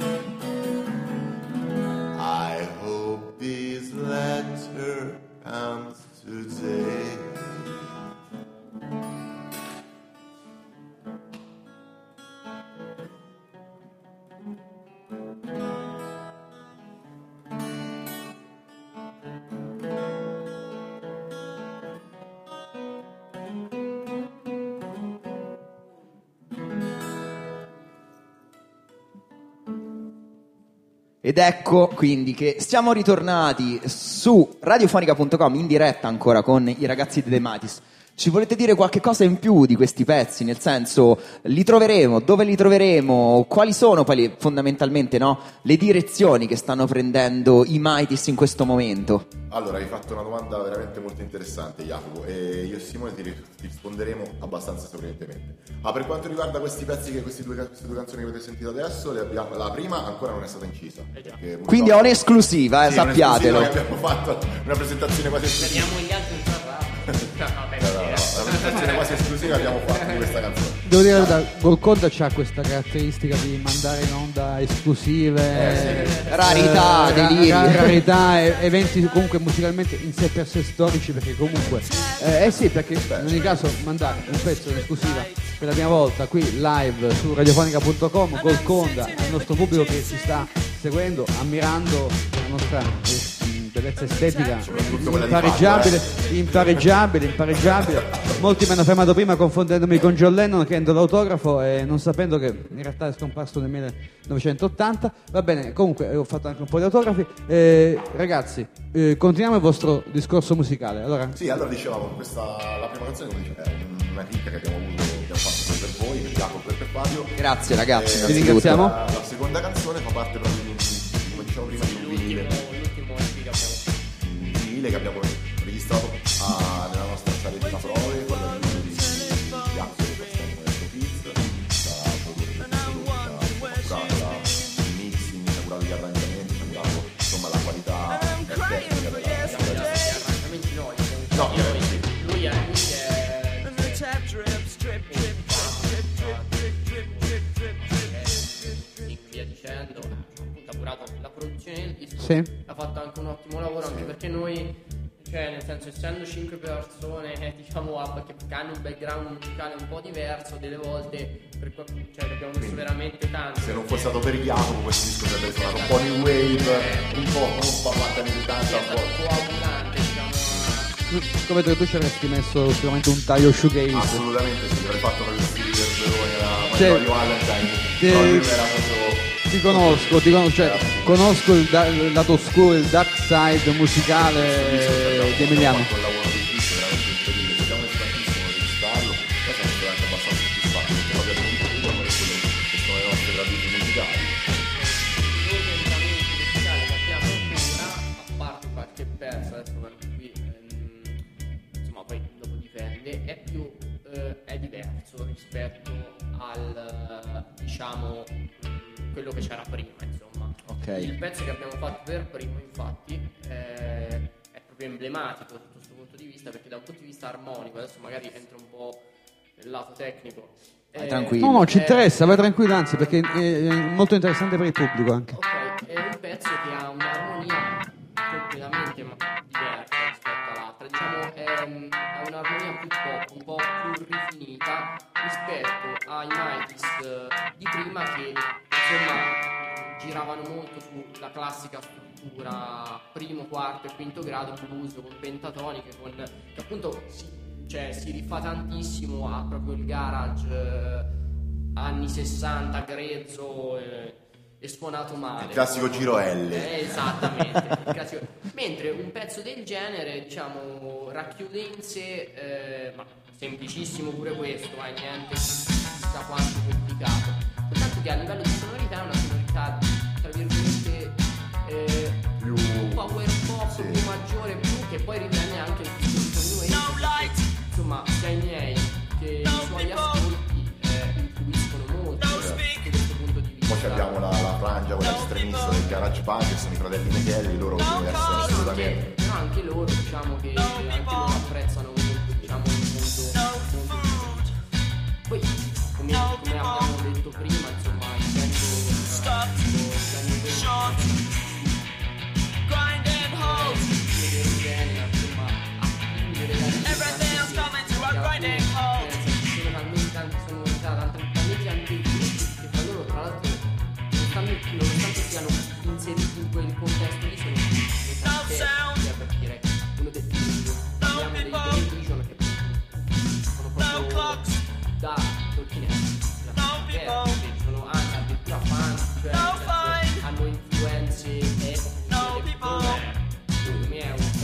Ed ecco quindi che siamo ritornati su radiofonica punto com in diretta ancora con i ragazzi di The Matis. Ci volete dire qualche cosa in più di questi pezzi? Nel senso, li troveremo? Dove li troveremo? Quali sono poi fondamentalmente, no, le direzioni che stanno prendendo i Mighties in questo momento? Allora, hai fatto una domanda veramente molto interessante, Jacopo, e io e Simone ti, ri- ti risponderemo abbastanza sorprendentemente. Ah, per quanto riguarda questi pezzi, che questi due, queste due canzoni che avete sentito adesso, le abbiamo, la prima ancora non è stata incisa. perché Quindi è un'esclusiva, eh, sì, sappiatelo. un'esclusiva che abbiamo fatto una presentazione quasi esclusiva. Speriamo gli altri non sarà. No, vabbè, No, no, no, la presentazione quasi esclusiva abbiamo fatto di questa canzone. Devo dire che Golconda c'ha questa caratteristica di mandare in onda esclusive, Eh, sì. Rarità, eh, deliri. ra- ra- rarità, e- eventi comunque musicalmente in sé per sé storici, perché comunque eh, eh sì, perché in ogni caso mandare un pezzo in esclusiva per la prima volta qui live su radiofonica punto com, Golconda, al nostro pubblico che ci sta seguendo, ammirando la nostra eh, bellezza estetica Soprattutto quella di impareggiabile, Fabio, eh. impareggiabile, impareggiabile. Molti mi hanno fermato prima confondendomi con John Lennon, chiedendo l'autografo e non sapendo che in realtà è scomparso nel millenovecentottanta. Va bene, comunque ho fatto anche un po' di autografi. Eh, ragazzi, eh, continuiamo il vostro discorso musicale. Allora, Sì, allora dicevamo, questa, la prima canzone, come dicevo, è una chicca che abbiamo avuto, che abbiamo fatto per voi, per Jacopo e per Fabio. Grazie ragazzi, Eh, vi innanzitutto. ringraziamo. La, la seconda canzone fa parte proprio di un, come dicevo prima, di un vinile, l'ultimo E P che abbiamo. un vinile che abbiamo registrato a- nella nostra saletta prove con l'aiuto di Jacopo che sta in questo quiz, da produrre da curato la il mixing, ha curato gli arrangiamenti, ha curato insomma la qualità tecnica della Gli arrangiamenti no, gli arrangiamenti No, gli arrangiamenti. lui è lui è e via dicendo, appunto ha curato la produzione del disco, Sì. ha fatto anche un ottimo lavoro, anche perché noi, cioè nel senso, essendo cinque persone eh, diciamo a- che hanno un background musicale un po' diverso, delle volte per, qua- cioè ne abbiamo messo veramente tanto. Se non fosse stato per Jacopo questo disco sarebbe suonato un po' new wave, un po' un po' fatta anni ottanta, un po'. coagulante, diciamo. come detto, tu ci avresti messo sicuramente un taglio shoegaze. Assolutamente sì, avrei fatto proprio questi verberoni da Cioè, Mario Valentine. eh, No, lui era proprio... Ti conosco, ti conosco, cioè, conosco il, da- il lato oscuro, il dark side musicale di Emiliano. Fatto un lavoro difficile, veramente incredibile, ci abbiamo messo tantissimo a registrarlo, poi siamo stati anche abbastanza soddisfatti perché proprio abbiamo tutto quello che sono le nostre radici musicali. L'orientamento musicale che abbiamo ancora, a parte qualche pezzo, adesso guarda qui, ehm, insomma poi dopo dipende, è più, eh, è diverso rispetto al, eh, diciamo, mh, quello che c'era prima, insomma. Ok. Il pezzo che abbiamo fatto per primo, infatti, eh, è proprio emblematico da questo punto di vista, perché da un punto di vista armonico, adesso magari entro un po' nel lato tecnico. Vai eh, tranquillo. No, no, ci è- interessa, vai tranquillo, anzi, perché è, è molto interessante per il pubblico anche. Ok, è un pezzo che ha un'armonia completamente ma- diversa rispetto all'altra. Diciamo, ehm, ha un'armonia più pop, un po' più rifinita rispetto ai Mighties eh, di prima che, insomma, giravano molto sulla classica struttura primo, quarto e quinto grado blues con pentatoniche, con, che appunto si, cioè, si rifà tantissimo a proprio il garage eh, anni sessanta, grezzo eh, e suonato male. Il classico giro L. Eh, esattamente. il classico- Mentre un pezzo del genere, diciamo, racchiude in sé, eh, ma semplicissimo pure questo, ma niente chissà quanto complicato. Soltanto che a livello di sonorità è una sonorità, tra virgolette, eh, Più... power pop, Sì. più maggiore, più che poi riprende anche il discorso new wave, perché, insomma, sia i miei che i suoi ascolti eh, influiscono molto da questo punto di vista. Poi abbiamo la, la frangia, quella estremista del garage punk, che sono i fratelli Michelli, loro devono essere assolutamente... Però anche loro, diciamo che anche loro apprezzano molto, diciamo, il mondo, mondo di- Poi, come, come abbiamo detto prima, insomma, essendo nonostante siano inseriti in quel contesto lì, sono tante, cioè, per dire, uno dei parliamo dei dei Vision che sono proprio da Tolkien, sono anche addirittura fan, cioè nel senso, hanno influenze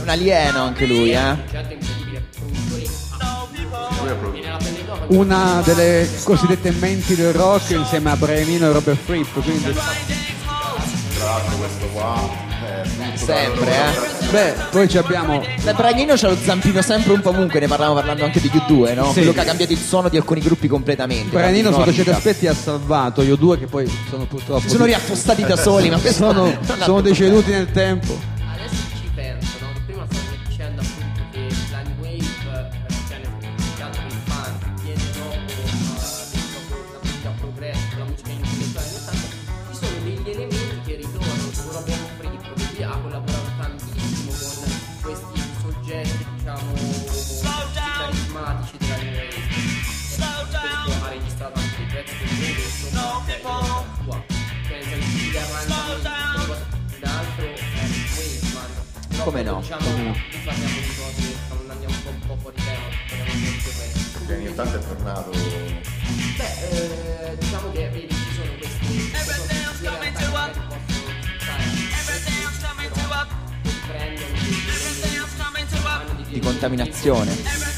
un alieno anche lui, eh. Certo, incredibile, produttore e nella pelle d'oro. Una delle cosiddette menti del rock insieme a Brian Eno e Robert Fripp, quindi Tra l'altro questo qua è tutto Sempre, da- eh. beh, poi ci abbiamo Da Bragnino c'ha lo zampino sempre un po' ovunque, ne parlavamo parlando anche degli U due, no? Sì. Quello che ha cambiato il suono di alcuni gruppi completamente. Brian Eno Nordica. sotto certi aspetti ha salvato io due che poi sono purtroppo Si sono riaffostati da soli, ma questo sono, non ha sono tutto deceduti nel tempo. Adesso ci penso, no? Prima stavo dicendo appunto che la New Wave, eh, cioè nel più altro il funk, viene dopo, eh, dopo la musica progresso, la musica intellettuale, nel senso ci sono degli elementi che ritornano, con Robert Fripp, che lui ha collaborato tantissimo con questi soggetti, diciamo, carismatici della New Wave. Questo ha registrato anche dei pezzi che lui adesso qua. Cioè nel senso di arrangiamenti, l'altro è Waveman. Però Come no, diciamo, come no. qui parliamo di cose che non andiamo un po', un po' fuori tema, parliamo di questo questo. Perché ogni tanto è tornato. Beh, eh, diciamo che vedi ci sono questi Everything's coming to up. Everything's coming to up. Prendono Everything's coming to up. di contaminazione.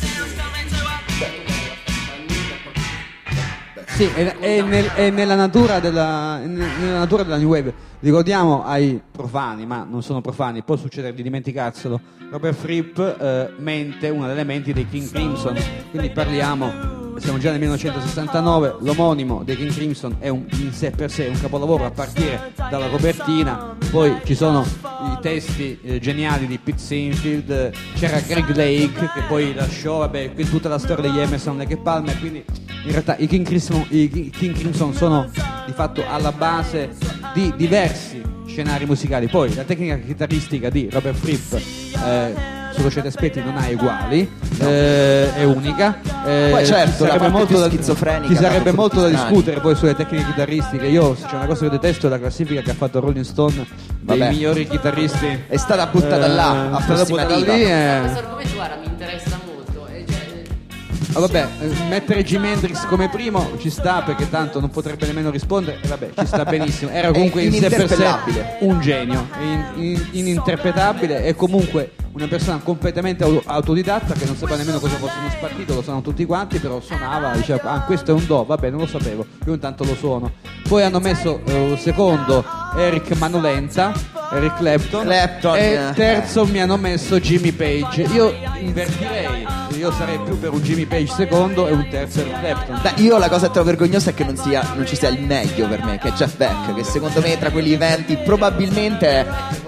Sì, è, è nel- è nella, natura della, è nella natura della New Wave. Ricordiamo ai profani, ma non sono profani, può succedere di dimenticarselo. Robert Fripp eh, mente una delle menti dei King Crimson, quindi parliamo. Siamo già nel millenovecentosessantanove, l'omonimo dei King Crimson è un, in sé per sé un capolavoro a partire dalla copertina, poi ci sono i testi eh, geniali di Pete Sinfield, eh, c'era Greg Lake che poi lasciò, vabbè, qui tutta la storia degli Emerson, Lake e Palmer, quindi in realtà i King Crimson, i King Crimson sono di fatto alla base di diversi scenari musicali, poi la tecnica chitarristica di Robert Fripp eh, sotto certi aspetti non ha uguali, eh, è unica. Eh, Poi certo, ci la sarebbe parte molto più da, schizofrenica, ci sarebbe dopo molto da tutti strani. discutere poi sulle tecniche chitarristiche. Io, se c'è una cosa che detesto è la classifica che ha fatto Rolling Stone dei Vabbè. migliori chitarristi. È stata buttata Eh, là, è stata buttata approssimativa. lì e- Questo argomento guarda mi interessa molto. E cioè, Ah, vabbè, eh, mettere Jimi Hendrix come primo ci sta perché tanto non potrebbe nemmeno rispondere e vabbè, ci sta benissimo. Era comunque È in sé per sé ininterpellabile. un genio, in- in- ininterpretabile e comunque una persona completamente au- autodidatta che non sapeva nemmeno cosa fosse uno spartito, lo sanno tutti quanti, però suonava, diceva ah questo è un do, vabbè non lo sapevo, io intanto lo suono. Poi hanno messo eh, secondo Eric Manolenta, Eric Clapton, Clapton, e eh. terzo mi hanno messo Jimmy Page. Io invertirei, io sarei più per un Jimmy Page secondo e un terzo Eric Clapton. Beh, io la cosa che trovo vergognosa è che non, sia, non ci sia il meglio per me, che è Jeff Beck, che secondo me tra quegli eventi probabilmente è...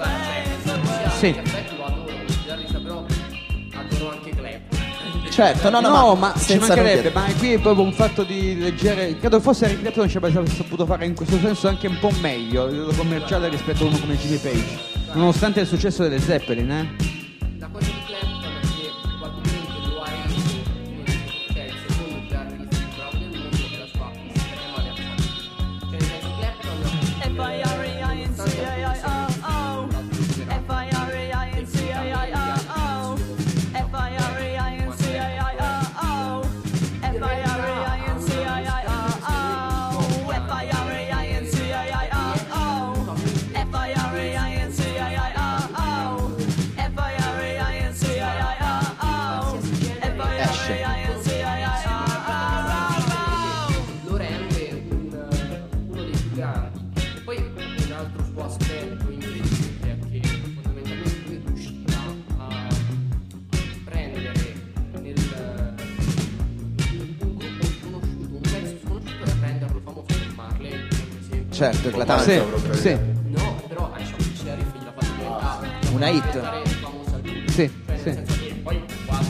Sì. aspetta, lo adoro, il chitarrista, però adoro anche Clapton. Certo, no, no, No, ma, ma ci senza mancherebbe, dubbio. ma qui è proprio un fatto di leggere. Credo forse Eric Clapton ci avrebbe saputo fare in questo senso anche un po' meglio a livello commerciale rispetto a uno come Jimmy Page, nonostante il successo delle Zeppelin, eh? La cosa di Clapton è che probabilmente lo ha reso cioè il secondo chitarrista più bravo del mondo per la sua estrema reazione. Cioè nel senso Clapton F I R E I N C A I O O F I R E I N C A I O O F I R E I N C A I O O F I R E I N C A I O O F I R E I N C A I O O F I R E I N C A I O O F I R E I N C A I O O F I R E I N C A I O O lo rende un, uno dei più grandi. E poi un altro suo aspetto incredibile è che fondamentalmente lui è riuscito a prendere nel, un gruppo sconosciuto, un pezzo sconosciuto e a renderlo famoso per Marley, per esempio. Certo, eclatante. Sì, sì, No, però Aisha Sheriff gliela fa diventare Una hit. diventare famosa lui. sì, Cioè, sì. nel senso che poi quasi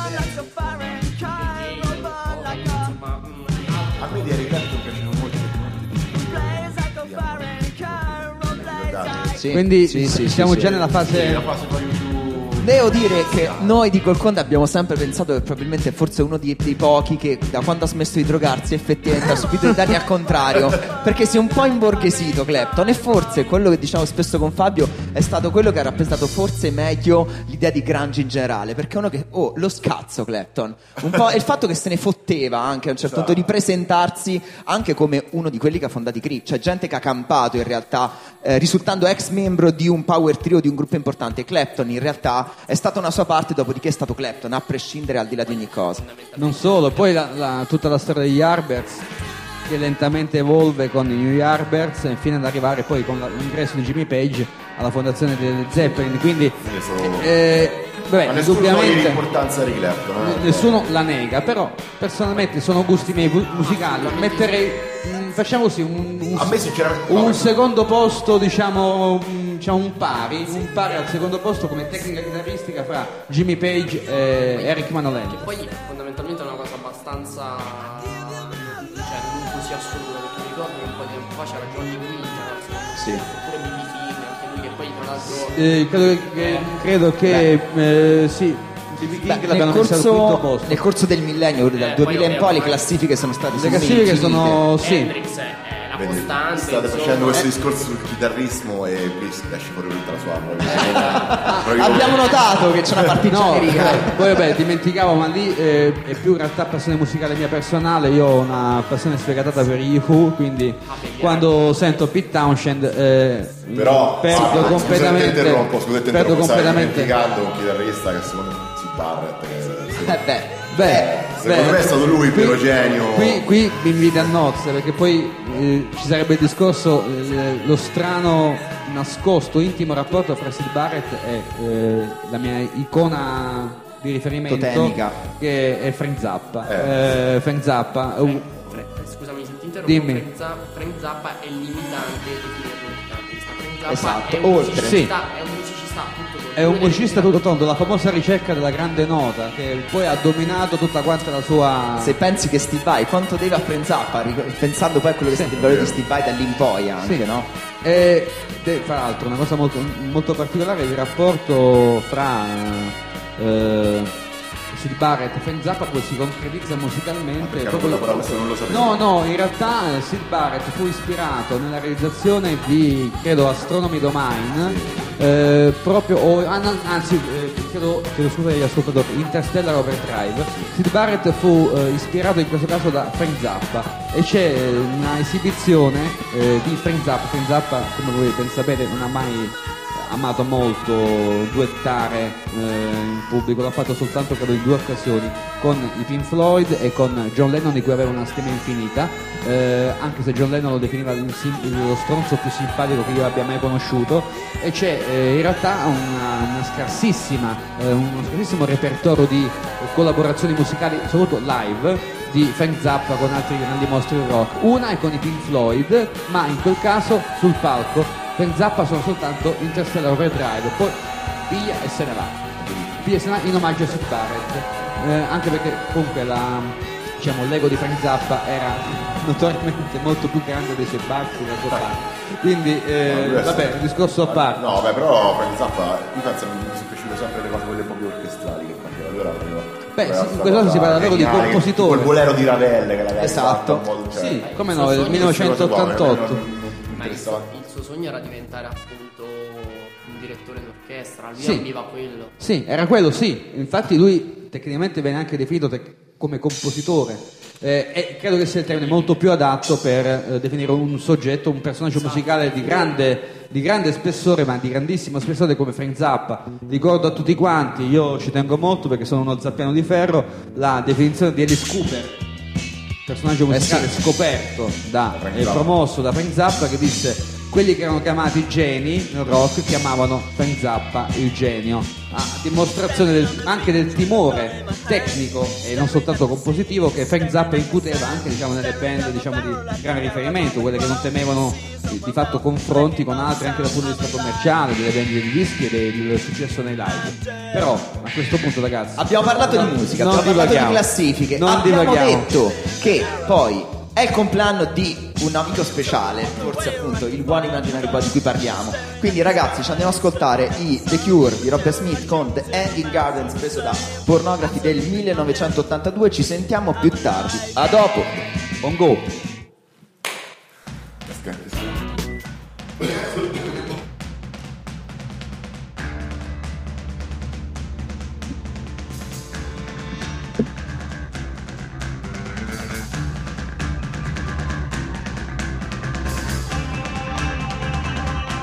insomma, mm, A me di Eric Clapton piacciono molto Sì, Quindi sì, sì, siamo sì, già sì. nella fase. la fase poi più. Devo dire che noi di Colconda abbiamo sempre pensato che probabilmente è forse uno di- dei pochi che da quando ha smesso di drogarsi effettivamente ha subito i danni al contrario, perché si è un po' imborghesito Clapton e forse quello che diciamo spesso con Fabio è stato quello che ha rappresentato forse meglio l'idea di grunge in generale, perché è uno che, oh, lo scazzo Clapton, un po' e il fatto che se ne fotteva anche a un certo punto di presentarsi anche come uno di quelli che ha fondato i Creep, cioè gente che ha campato in realtà eh, risultando ex membro di un power trio di un gruppo importante. Clapton in realtà è stata una sua parte, dopodiché è stato Clapton, a prescindere, al di là di ogni cosa. Non solo, poi la- la- tutta la storia degli Yardbirds che lentamente evolve con i New Yardbirds fino ad arrivare poi con la- l'ingresso di Jimmy Page alla fondazione dei Zeppelin, quindi Adesso- eh, vabbè, Ma nessuno toglie indubbiamente l'importanza di Clapton. eh. nessuno la nega, però personalmente sono gusti miei pu- musicali, metterei mm, facciamo così un, un- A me sinceramente un no, secondo posto, diciamo, mm, diciamo un pari un pari al secondo posto come tecnica chitarristica fra Jimmy Page e Eric Manolenko. Poi fondamentalmente è una cosa abbastanza, cioè non così assurda, perché mi ricordo che un po' di tempo fa c'era Johnny Winter, Sì. oppure B B King, anche lui che poi tra l'altro Eh, credo che, credo che eh, sì, B B Beh, King nel, l'abbiamo messo al quinto corso, posto. nel corso del millennio, dal Eh, duemila in poi poi, le abbiamo classifiche sono state Le secondo me classifiche infinite. sono sì. Hendrix è, è la Vedi, costante. state insomma. facendo questo Eh, discorso sul chitarrismo e qui si esce fuori tutta la sua proprio- proprio- Abbiamo notato che c'è una No, partigianeria. eh, poi vabbè, dimenticavo, ma lì eh, è più in realtà passione musicale mia personale. Io ho una passione sfegatata per gli U F O, quindi quando sento Pete Townshend eh, Però perdo ah, completamente, scusate, interrompo, scusate, perdo interrompo, stai completamente. dimenticando un chitarrista che secondo me si Barrett che- Eh beh, Beh, secondo beh, me è stato lui il qui- pirogenio. Qui, qui mi inviti a nozze, perché poi eh, ci sarebbe il discorso, eh, lo strano, nascosto, intimo rapporto fra Sid Barrett e eh, la mia icona di riferimento, Totenica. che è Frank Zappa. Eh. Eh, Frank Zappa, uh, Fre- Fre- Scusami se ti interrompo, Dimmi. Frank Zappa, Frank Zappa è limitante definirlo un chitarrista. Frank Zappa Esatto, è un oltre. musicista, è un musicista tutto tondo. è un musicista tutto tondo, la famosa ricerca della grande nota, che poi ha dominato tutta quanta la sua... se pensi che Steve Vai quanto deve a Frank Zappa, ric- pensando poi a quello che è stato il valore di Steve Vai da lì in poi anche, Sì. no? E de- fra l'altro una cosa molto, molto particolare è il rapporto fra eh, Sid Barrett e Frank Zappa, poi si concretizza musicalmente Perché hanno proprio- collaborato, questo non lo sapevo. no no in realtà eh, Sid Barrett fu ispirato nella realizzazione di credo Astronomy Domain eh, proprio o, ah, no, anzi eh, credo, chiedo scusa agli ascoltatori, Interstellar Overdrive. Sid Barrett fu eh, ispirato in questo caso da Frank Zappa e c'è una esibizione eh, di Frank Zappa. Frank Zappa, come voi ben sapete, non ha mai amato molto duettare eh, in pubblico, l'ha fatto soltanto credo in due occasioni, con i Pink Floyd e con John Lennon, di cui aveva una stima infinita, eh, anche se John Lennon lo definiva il sim- lo stronzo più simpatico che io abbia mai conosciuto. E c'è eh, in realtà una, una scarsissima eh, uno scarsissimo repertorio di eh, collaborazioni musicali, soprattutto live, di Frank Zappa con altri grandi mostri del rock. Una è con i Pink Floyd, ma in quel caso sul palco Frank Zappa sono soltanto Interstellar Overdrive, poi via e se ne va, via e se ne va in omaggio a Sid Barrett, eh, anche perché comunque la, diciamo, l'ego di Frank Zappa era notoriamente molto più grande dei suoi bazzi, della sua parte. Quindi eh, No, questo- vabbè, un discorso a parte. No, vabbè, però Frank Zappa, io penso che mi sono piaciute sempre le cose quelle un po' più orchestrali che faceva. Lui era proprio- Beh, era sì, in sta questo caso si cosa parla davvero di geniale, che- compositore. tipo il bolero di Ravel che l'aveva Esatto. fatto in modo- cioè, Sì, come il no, suo del sogno- millenovecentottantotto. non- non- non mi Ma il, interessava. suo- il suo sogno era diventare appunto un direttore d'orchestra, lui Sì. ambiva quello. Sì, era quello, sì. Infatti lui tecnicamente viene anche definito tec- come compositore. Eh, e credo che sia il termine molto più adatto per eh, definire un soggetto, un personaggio musicale di grande, di grande spessore, ma di grandissimo spessore come Frank Zappa. Ricordo a tutti quanti, io ci tengo molto perché sono uno zappiano di ferro, la definizione di Alice Cooper, personaggio musicale scoperto da, Frank e Zappa. promosso da Frank Zappa, che disse: quelli che erano chiamati geni nel rock chiamavano Frank Zappa il genio, a dimostrazione del- anche del timore tecnico e non soltanto compositivo che Frank Zappa incuteva anche, diciamo, nelle band, diciamo, di grande riferimento, quelle che non temevano di, di fatto confronti con altre anche dal punto di vista commerciale, delle vendite di dischi e del successo nei live. Però a questo punto, ragazzi, Abbiamo parlato di musica, non abbiamo parlato di divaghiamo. classifiche, Non abbiamo divaghiamo. detto che poi è il compleanno di un amico speciale, forse appunto il buon immaginario qua di cui parliamo. Quindi ragazzi, ci andiamo ad ascoltare i The Cure di Robert Smith con The Hanging Gardens, preso da Pornography del millenovecentottantadue. Ci sentiamo più tardi. A dopo. On go. Thank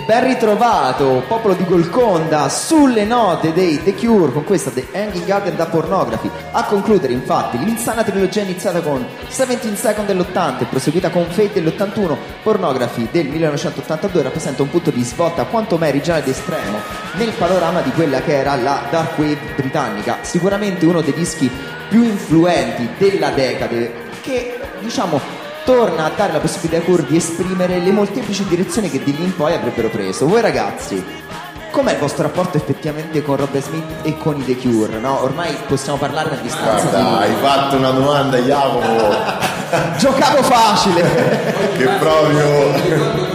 ben ritrovato popolo di Golconda sulle note dei The Cure con questa The Hanging Garden da Pornography. A concludere infatti l'insana trilogia iniziata con diciassette Second dell'ottanta e proseguita con Fate dell'ottantuno, Pornography del millenovecentottantadue rappresenta un punto di svolta quanto mai originale ed estremo nel panorama di quella che era la Dark Wave britannica, sicuramente uno dei dischi più influenti della decade che diciamo torna a dare la possibilità ai Cure di esprimere le molteplici direzioni che di lì in poi avrebbero preso. Voi ragazzi, com'è il vostro rapporto effettivamente con Robert Smith e con i The Cure? No? Ormai possiamo parlarne a distanza. Guarda, hai fatto una domanda, Jacopo, Giocavo facile. che proprio...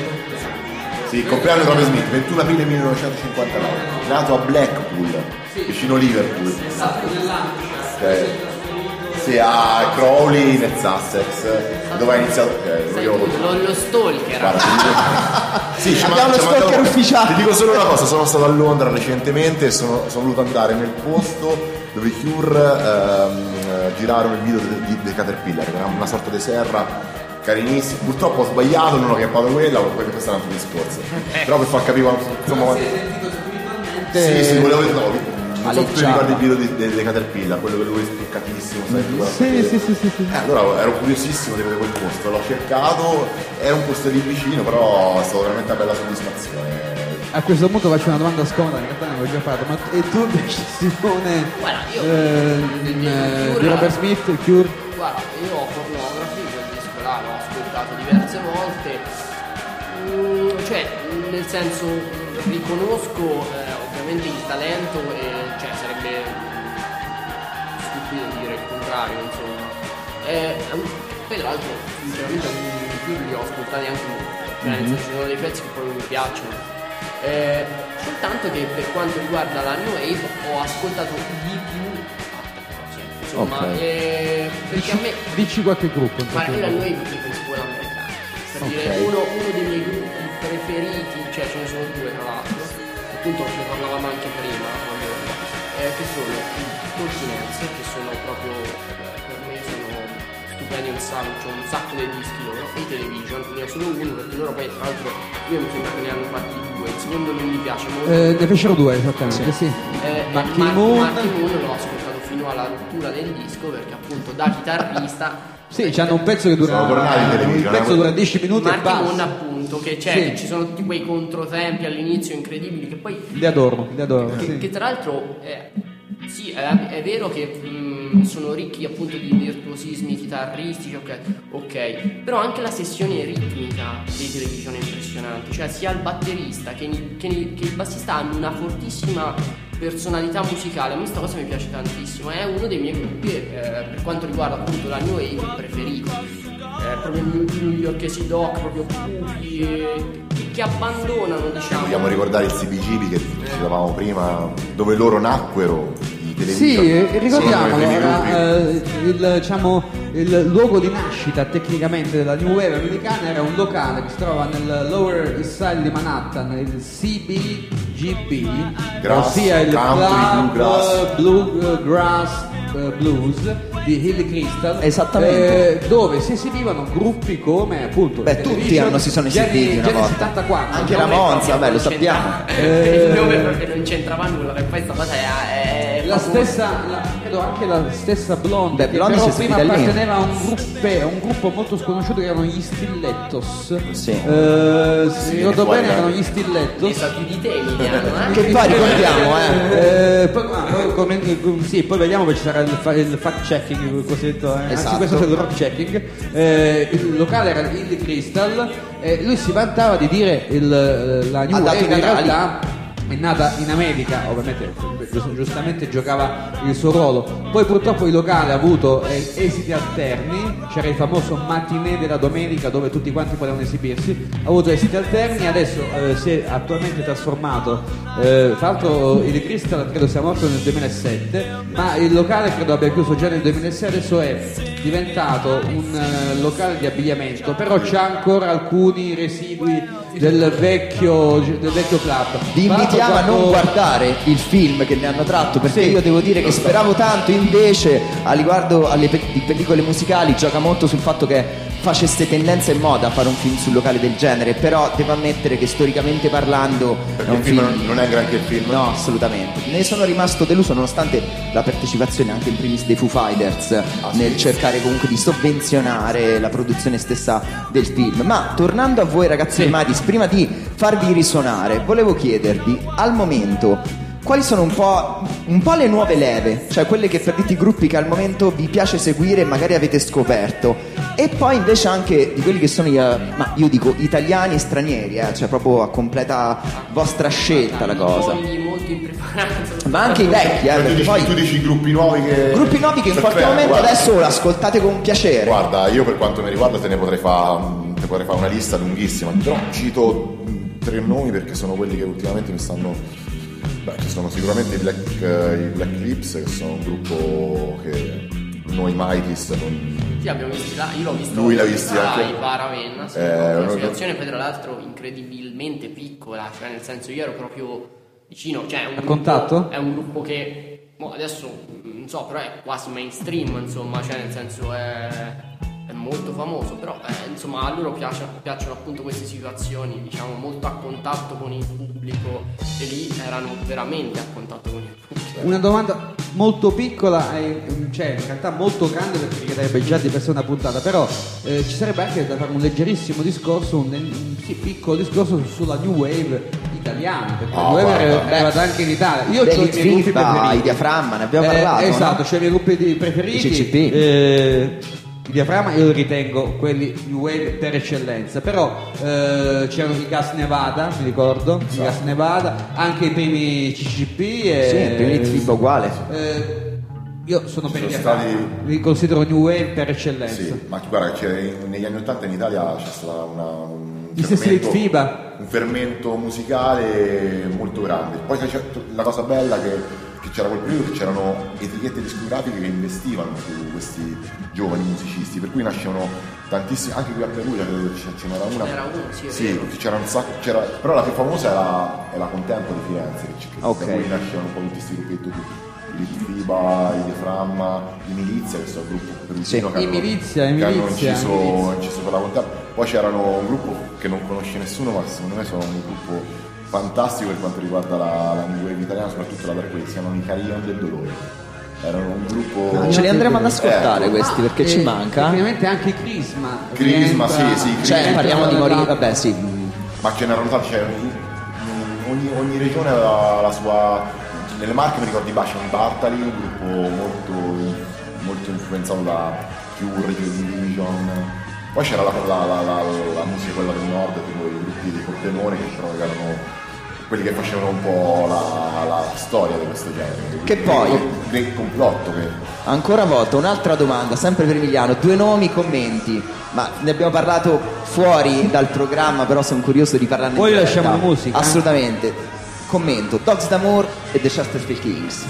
Sì, compleanno di Robert Smith, ventuno aprile millenovecentocinquantanove, nato a Blackpool, vicino Liverpool. Eh, sì, a Crowley nel Sussex, dove ha iniziato. Eh, Sai io- tu, lo, lo stalker. Guarda, ti dico- sì, ci Abbiamo man- lo ci stalker mancava- ufficiale. Ti dico solo una cosa, sono stato a Londra recentemente e sono, sono voluto andare nel posto dove i Cure ehm, girarono il video di The Caterpillar, che era una sorta di serra carinissima. Purtroppo ho sbagliato, non ho chiappato quella, perché questo è un altro discorso. Però per far capire, insomma, sì, sì, volevo dire, no, non so se ti ricordi il video di, di, di Caterpillar, quello che lui è spiccatissimo, sai, tu guarda, Sì, vedi. sì, sì, sì, sì. Eh, allora ero curiosissimo di vedere quel posto, l'ho cercato, era un posto lì vicino, però è stata veramente una bella soddisfazione. A questo punto faccio una domanda scomoda, in realtà ne avevo già fatto, ma e tu invece Simone Guarda, io- ehm, eh, di Robert Smith, il Cure? Guarda, io ho Pornography, quel disco là l'ho ascoltato diverse volte. Mm, cioè, nel senso, riconosco eh, ovviamente il talento e cioè sarebbe stupido dire il contrario, insomma. Eh, poi tra l'altro, sinceramente alcuni film li ho ascoltati anche molto, cioè nel senso ci sono dei pezzi che proprio mi piacciono. Eh, soltanto che per quanto riguarda la New Wave ho ascoltato di più insomma, Ok. eh, perché a me Dici qualche gruppo. in ma io la particolare. New Wave penso quella americana per Ok. dire uno, uno dei miei gruppi preferiti, cioè ce ne sono due tra l'altro, appunto ne parlavamo anche prima quando, eh, che sono i Continenze, che sono proprio eh, per me sono stupendi un sacco, c'ho un sacco di dischi loro, e i Television, ne ho solo uno perché loro poi tra l'altro io mi sembra che ne hanno fatti due, il secondo non mi piace molto. Eh, ne fecero due esattamente, sì. Eh, Marky Marky Moon. Marky Moon l'ho ascoltato fino alla rottura del disco perché appunto da chitarrista Sì, c'hanno un pezzo che dura Sono tornati in un televisione, pezzo eh. dura dieci minuti e Marky basta. Moon appunto che c'è, Sì. che ci sono tutti quei controtempi all'inizio incredibili che poi Li adoro, li adoro. che, sì. che tra l'altro eh, sì è, è vero che mh, sono ricchi appunto di virtuosismi chitarristici, ok, ok, però anche la sessione ritmica dei Television è impressionante, cioè sia il batterista che, i- che i- che il bassista hanno una fortissima personalità musicale. A me questa cosa mi piace tantissimo, è uno dei miei gruppi eh, per quanto riguarda appunto la New Wave preferiti, eh, proprio i newyorkesi doc, proprio cupi e- che abbandonano diciamo Vogliamo ricordare il C B G B che dicevamo prima, dove loro nacquero, i Sì, Television. eh, ricordiamolo, Sono i primi gruppi. era, eh, il, diciamo, il luogo di nascita tecnicamente della New Wave americana era un locale che si trova nel Lower East Side di Manhattan, il C B G B, Grass, ossia il country, club bluegrass. Bluegrass eh, Blues di Hilly Crystal, Esattamente. eh, dove si esibivano gruppi come appunto Beh, tutti Television, hanno- si sono Jenny- esibiti una Jenny volta. settantaquattro. Anche Il nome Ramones, proprio vabbè, lo non sappiamo. c'entra- Eh, il nome proprio non c'entrava nulla e poi sta cosa è, è La proprio- stessa, la- credo anche la stessa Blonde, Beh, che Blonde però si è prima sentita lì. apparteneva a un, gruppe- a un gruppo molto sconosciuto che erano gli Stilettos. Sì. Eh, se ricordo fuori bene da- erano gli ne Stilettos. sa più di te Emiliano, eh? Che poi ricordiamo, eh. Eh, poi, ah, poi come- sì, poi vediamo che ci sarà il, fa- il fact checking, il cosiddetto, eh. Anzi, Esatto. questo è il rock checking. Eh, il locale era Hilly Crystal e lui si vantava di dire il, la New Ha dato Wave i in natali. realtà è nata in America, ovviamente giust- giustamente giocava il suo ruolo. Poi purtroppo il locale ha avuto eh, esiti alterni, c'era il famoso matinee della domenica dove tutti quanti potevano esibirsi, ha avuto esiti alterni, adesso eh, si è attualmente trasformato, eh, tra l'altro il Crystal credo sia morto nel duemilasette, ma il locale credo abbia chiuso già nel duemilasei, adesso è diventato un eh, locale di abbigliamento, però c'ha ancora alcuni residui del vecchio, del vecchio club. Vi Tra l'altro invitiamo a non quando- guardare il film che ne hanno tratto, perché Sì. io devo dire che speravo tanto, invece a riguardo alle pe- di pellicole musicali gioca molto sul fatto che facesse tendenza e moda a fare un film sul locale del genere, però devo ammettere che storicamente parlando Perché è un il film film... non- non è granché il film. No, assolutamente. Ne sono rimasto deluso nonostante la partecipazione anche in primis dei Foo Fighters Ah, sì. nel cercare comunque di sovvenzionare la produzione stessa del film. Ma tornando a voi ragazzi di Madis, prima di farvi risuonare, volevo chiedervi al momento quali sono un po', un po' le nuove leve, cioè quelle che per dite i gruppi che al momento vi piace seguire e magari avete scoperto, e poi invece anche di quelli che sono, gli, eh, ma io dico italiani e stranieri, eh, cioè proprio a completa vostra scelta la cosa. Nomi molto impreparati. Ma anche i vecchi, eh, Cioè, tu, perché dici, poi tu dici gruppi nuovi che... gruppi nuovi che in Cioè, qualche beh, momento guarda, adesso ascoltate con piacere. Guarda, io per quanto mi riguarda te ne potrei fare te potrei fare una lista lunghissima, però cito mh, tre nomi perché sono quelli che ultimamente mi stanno... Beh, ci sono sicuramente i Black, eh, i Black Lips, che sono un gruppo che noi Mighties non... Sì, abbiamo visto là, io l'ho visto. Lui l'ha visto anche. ai Bar Ravenna, sì, Eh, una noi- situazione poi tra l'altro incredibilmente piccola, cioè nel senso io ero proprio vicino, cioè è un A gruppo- contatto? È un gruppo che boh, adesso non so, però è quasi mainstream, insomma, cioè nel senso è, è molto famoso, però eh, insomma a loro piace- piacciono appunto queste situazioni, diciamo, molto a contatto con il pubblico, e lì erano veramente a contatto con il pubblico. Una domanda molto piccola, e, cioè in realtà molto grande perché richiederebbe già di per sé una puntata, però eh, ci sarebbe anche da fare un leggerissimo discorso, un, un sì, piccolo discorso sulla New Wave italiana, perché la Oh, New Wave è guarda. è arrivata anche in Italia. Io ho i David miei gruppi Fripp, i preferiti. Diaframma, ne abbiamo Eh, parlato, esatto, no? cioè i miei gruppi di- preferiti. I C C P. eh, il Diaframma io lo ritengo quelli New Wave per eccellenza, però eh, c'erano i Gas Nevada, mi ricordo, i Gas Nevada, anche i primi C C P e, Sì, il primo Trip uguale. eh, io sono per il Sono Diaframma, stati- li considero New Wave per eccellenza. Sì, ma guarda, c'è- negli anni ottanta in Italia c'è stata una, un, Gli stessi Lit fermento- Fiba. un fermento musicale molto grande. Poi c'è la cosa bella che, che c'era quel periodo che c'erano etichette discografiche che investivano su questi giovani musicisti, per cui nascevano tantissimi, anche qui a Perugia credo ce ce n'era una. Ce n'era una, sì, è vero. c'era un sacco, c'era, però la più famosa è la, è la Contempo di Firenze, che, che Ok. da cui nascevano un po' tutti questi gruppetti qui. Il Fiba, il Diaframma, i Milizia, che sono il gruppo perugino Sì. che I hanno- Milizia, i che hanno Milizia, inciso, i Milizia. inciso per la Contempo. Poi c'erano un gruppo che non conosce nessuno, ma secondo me sono un gruppo fantastico per quanto riguarda la, la New Wave italiana, soprattutto la Dark Wave, si chiamano i Carillon del Dolore. Erano un gruppo... Ah, ce li andremo ad ascoltare Ecco. questi perché ci E manca. Ovviamente anche Crisma. Crisma, rientra- sì, sì, Cioè Crisma. parliamo di rientra Mori, da- vabbè sì. Ma ce n'erano tanti, cioè, ogni, ogni regione aveva la sua... Nelle Marche mi ricordo i Bacian Bartali, un gruppo molto, molto influenzato da Cure, Joy Division. Poi c'era la, la, la, la, la musica quella del nord, tipo i gruppi di Pordenone, che però erano quelli che facevano un po' la, la storia di questo genere. Che poi- Del, del complotto che... Ancora una volta, un'altra domanda, sempre per Emiliano, due nomi, commenti. Ma ne abbiamo parlato fuori dal programma, però sono curioso di parlarne. Poi in lasciamo diretta. la musica, eh? Assolutamente. Commento, Dogs d'Amour e The Chesterfield Kings.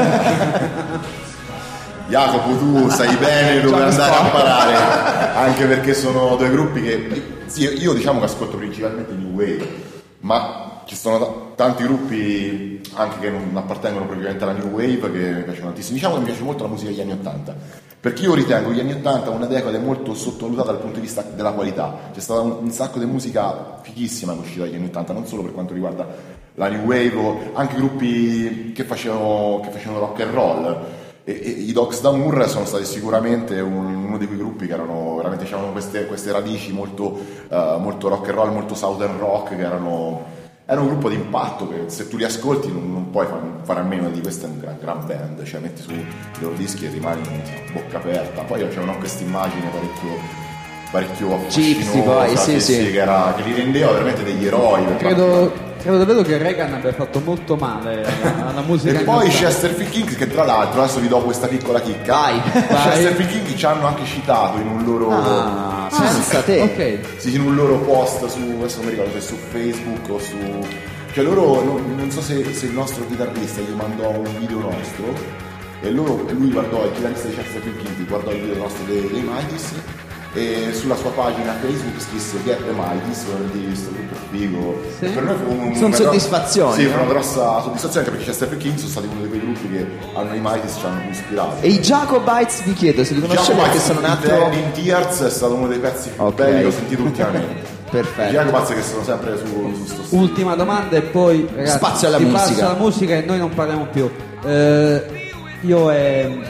Jacopo, tu sai bene dove Già mi andare a sposto. parare, anche perché sono due gruppi che sì, io, io diciamo che ascolto principalmente New Wave, ma ci sono t- tanti gruppi anche che non appartengono propriamente alla New Wave che mi piacciono tantissimo. Diciamo che mi piace molto la musica degli anni Ottanta, perché io ritengo gli anni Ottanta una decade molto sottovalutata dal punto di vista della qualità. C'è stato un, un sacco di musica fighissima che è uscita dagli anni Ottanta, non solo per quanto riguarda la New Wave, o anche gruppi che facevano, che facevano rock and roll. E, e i Dogs d'Amour sono stati sicuramente un- uno di quei gruppi che erano veramente, avevano queste, queste radici molto, eh, molto rock and roll, molto southern rock, che erano, era un gruppo di impatto che se tu li ascolti non, non puoi fare, fare a meno di questa è una gran, gran band, cioè metti su i loro dischi e rimani a bocca aperta. Poi c'erano questa immagine parecchio parecchio Gypsy, affascinosa, poi, sì, che, sì. che, era, che li rendeva veramente degli eroi. per Credo, quanto- credo davvero che Reagan abbia fatto molto male alla, alla musica. E anni poi i ottanta. Chesterfield Kings, che tra l'altro adesso vi do questa piccola chicca. Vai. I Chesterfield Kings ci hanno anche citato in un loro Ah, pensa te. Ok. sì, in un loro post su, adesso non mi ricordo se su Facebook o su, cioè loro non, non so se, se il nostro chitarrista gli mandò un video nostro e, loro, e lui guardò il chitarrista di Chesterfield Kings guardò il video nostro dei, dei Mighties e sulla sua pagina Facebook scrisse Get the Mighties, per dire questo gruppo figo. Sì. E per noi fu un, Sono una soddisfazioni, Sì, no? fu una grossa soddisfazione anche perché Chester King sono stati uno di quei gruppi che hanno i Mighties ci hanno più ispirato. E i Jacobites vi chiedo se li conoscete, perché sono un altro... In Tears è stato uno dei pezzi più Ok. belli che ho sentito ultimamente. I Perfetto. Jacobats che sono sempre su, su sto stile. Ultima domanda e poi ragazzi, Spazio alla si musica. passa alla musica e noi non parliamo più. Eh, io e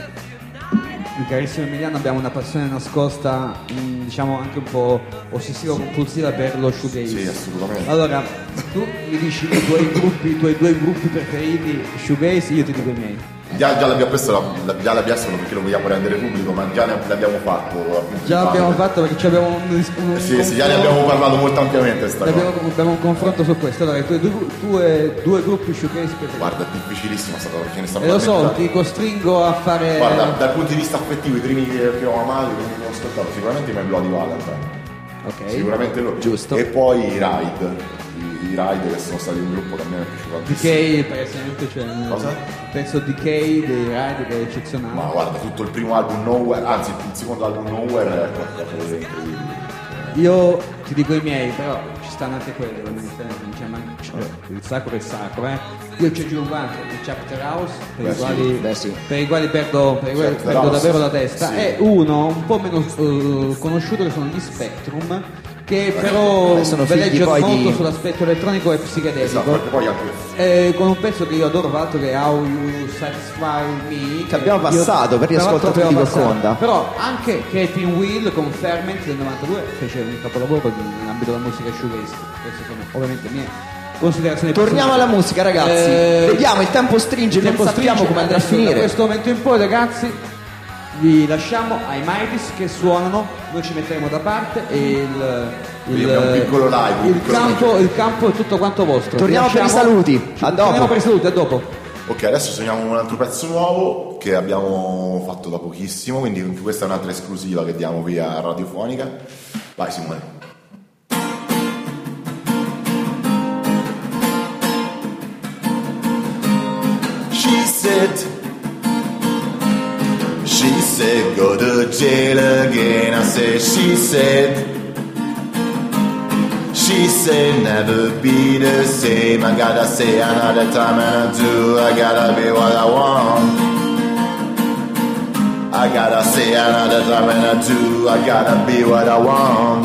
il carissimo Emiliano abbiamo una passione nascosta, mh, diciamo anche un po' ossessiva compulsiva per lo shoegaze. Sì, assolutamente. Allora, tu mi dici i tuoi gruppi, i tuoi due gruppi preferiti shoegaze, io ti dico i miei. Già, già l'abbiamo questo la- la- già l'abbiamo solo perché lo vogliamo rendere pubblico, ma già ne l'abbiamo fatto. appunto, Già in l'abbiamo parte. fatto perché ci abbiamo un, un Eh sì, sì, già ne abbiamo parlato molto ampiamente sta cosa. abbiamo, abbiamo un confronto su questo. Allora, i tuoi due, due, due gruppi shoegaze preferiti. Guarda, è difficilissima sta cosa perché ne stiamo E lo so, talmente- ti costringo a fare. Guarda, dal punto di vista affettivo, i primi che, che ho amato, i primi che ho ascoltato, sicuramente i My Bloody Valentine. Ok. Sicuramente loro. Giusto. E poi i Ride. I, i Ride che sono stati un gruppo che a me è piaciuto D tantissimo. K per esempio, cioè, Cosa? penso D K dei Ride che è eccezionale. Ma guarda, tutto il primo album Nowhere, anzi il secondo album Nowhere è qualcosa di incredibile. Io ti dico i miei, però ci stanno anche quelli, ovviamente. Cioè, ma, cioè, il sacro è il sacro, eh. Io ci aggiungo anche il Chapter House, per, Beh, i, sì, quali, beh, sì. per i quali perdo, per i quali Chapter perdo House, davvero la testa. sì. E uno un po' meno eh, conosciuto che sono gli Spectrum, che però Beh, sono figli veleggiano poi molto di- sull'aspetto elettronico e psichedelico. Esatto, perché poi anche Eh, con un pezzo che io adoro, tra l'altro, che è How You Satisfy Me, Che abbiamo io- passato per gli tra l'altro ascoltatori abbiamo di passato. Conda. Però anche Katie Will con Ferment del novantadue fece un capolavoro di- nell'ambito della musica shoegaze. Queste sono ovviamente mie considerazioni Torniamo alla personali. musica, ragazzi. Eh, Vediamo, il tempo stringe, il non tempo sappiamo stringe, come andrà a adesso, Da finire. questo momento in poi, ragazzi, vi lasciamo ai Mighties che suonano, noi ci metteremo da parte e il, Quindi abbiamo un piccolo live, un il, piccolo campo, il campo è tutto quanto vostro. Torniamo Vi per i lasciamo- saluti. ci- A dopo. Torniamo per i saluti, a dopo. Ok, adesso suoniamo un altro pezzo nuovo che abbiamo fatto da pochissimo, quindi anche questa è un'altra esclusiva che diamo via radiofonica. Vai Simone. She said, she said, go to jail again. I said, she said, she said, never be the same. I gotta say another time and I do. I gotta be what I want. I gotta say another time and I do. I gotta be what I want.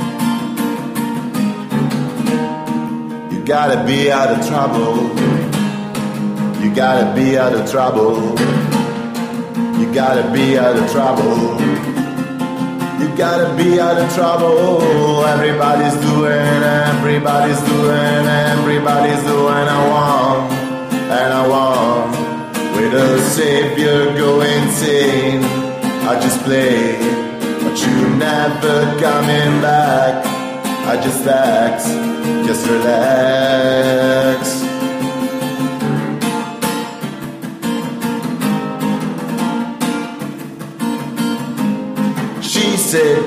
You gotta be out of trouble. You gotta be out of trouble. You gotta be out of trouble. You gotta be out of trouble. Everybody's doing, everybody's doing, everybody's doing. I want, and I want. With a savior go insane. I just play, but you never coming back. I just ask, just relax. She said,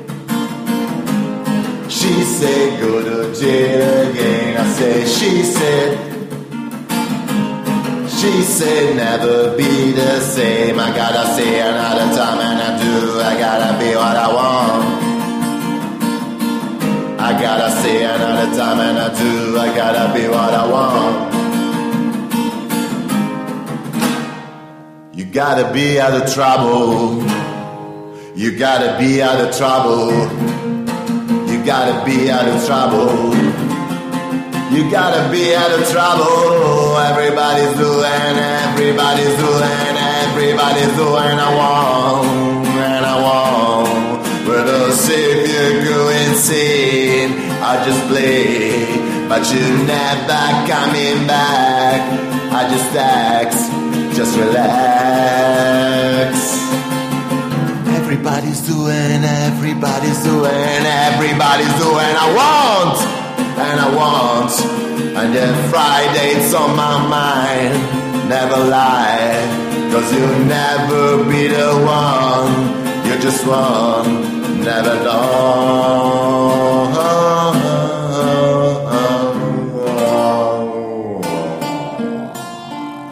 she said, go to jail again. I said, she said, she said, never be the same. I gotta say another time and I do. I gotta be what I want. I gotta say another time and I do. I gotta be what I want. You gotta be out of trouble. You gotta be out of trouble. You gotta be out of trouble. You gotta be out of trouble. Everybody's doing, everybody's doing, everybody's doing. I want, and I want. With a savior go insane. I just play, but you never coming back. I just ask, just relax. Everybody's doing, everybody's doing, everybody's doing. I want, and I want. And then Friday it's on my mind. Never lie, cause you'll never be the one. You're just one, never know.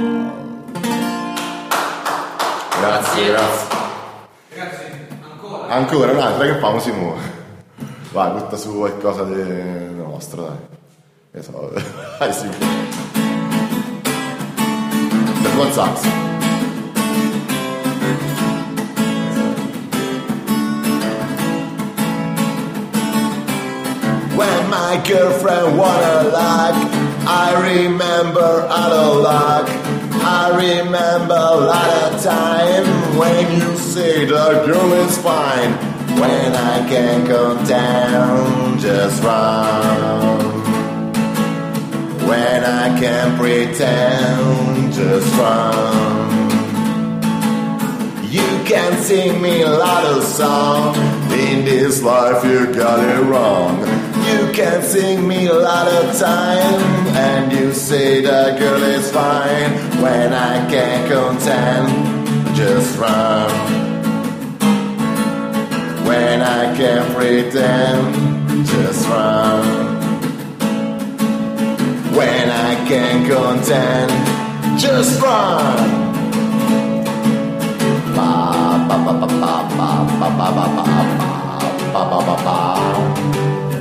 Grazie, grazie. Ancora un'altra che famo si muove. Vai, butta su qualcosa di nostro, dai. Che so, dai, si muove. Per buon sax. When my girlfriend wanna like, I remember out of luck. I remember a lot of time when you say the girl is fine. When I can't come down, just run. When I can't pretend, just run. You can sing me a lot of songs. In this life you got it wrong. You can sing me a lot of time, and you say the girl is fine. When I can't contend, just run. When I can't pretend, just run. When I can't contend, just run. Ba ba ba ba ba ba ba ba ba ba ba ba ba.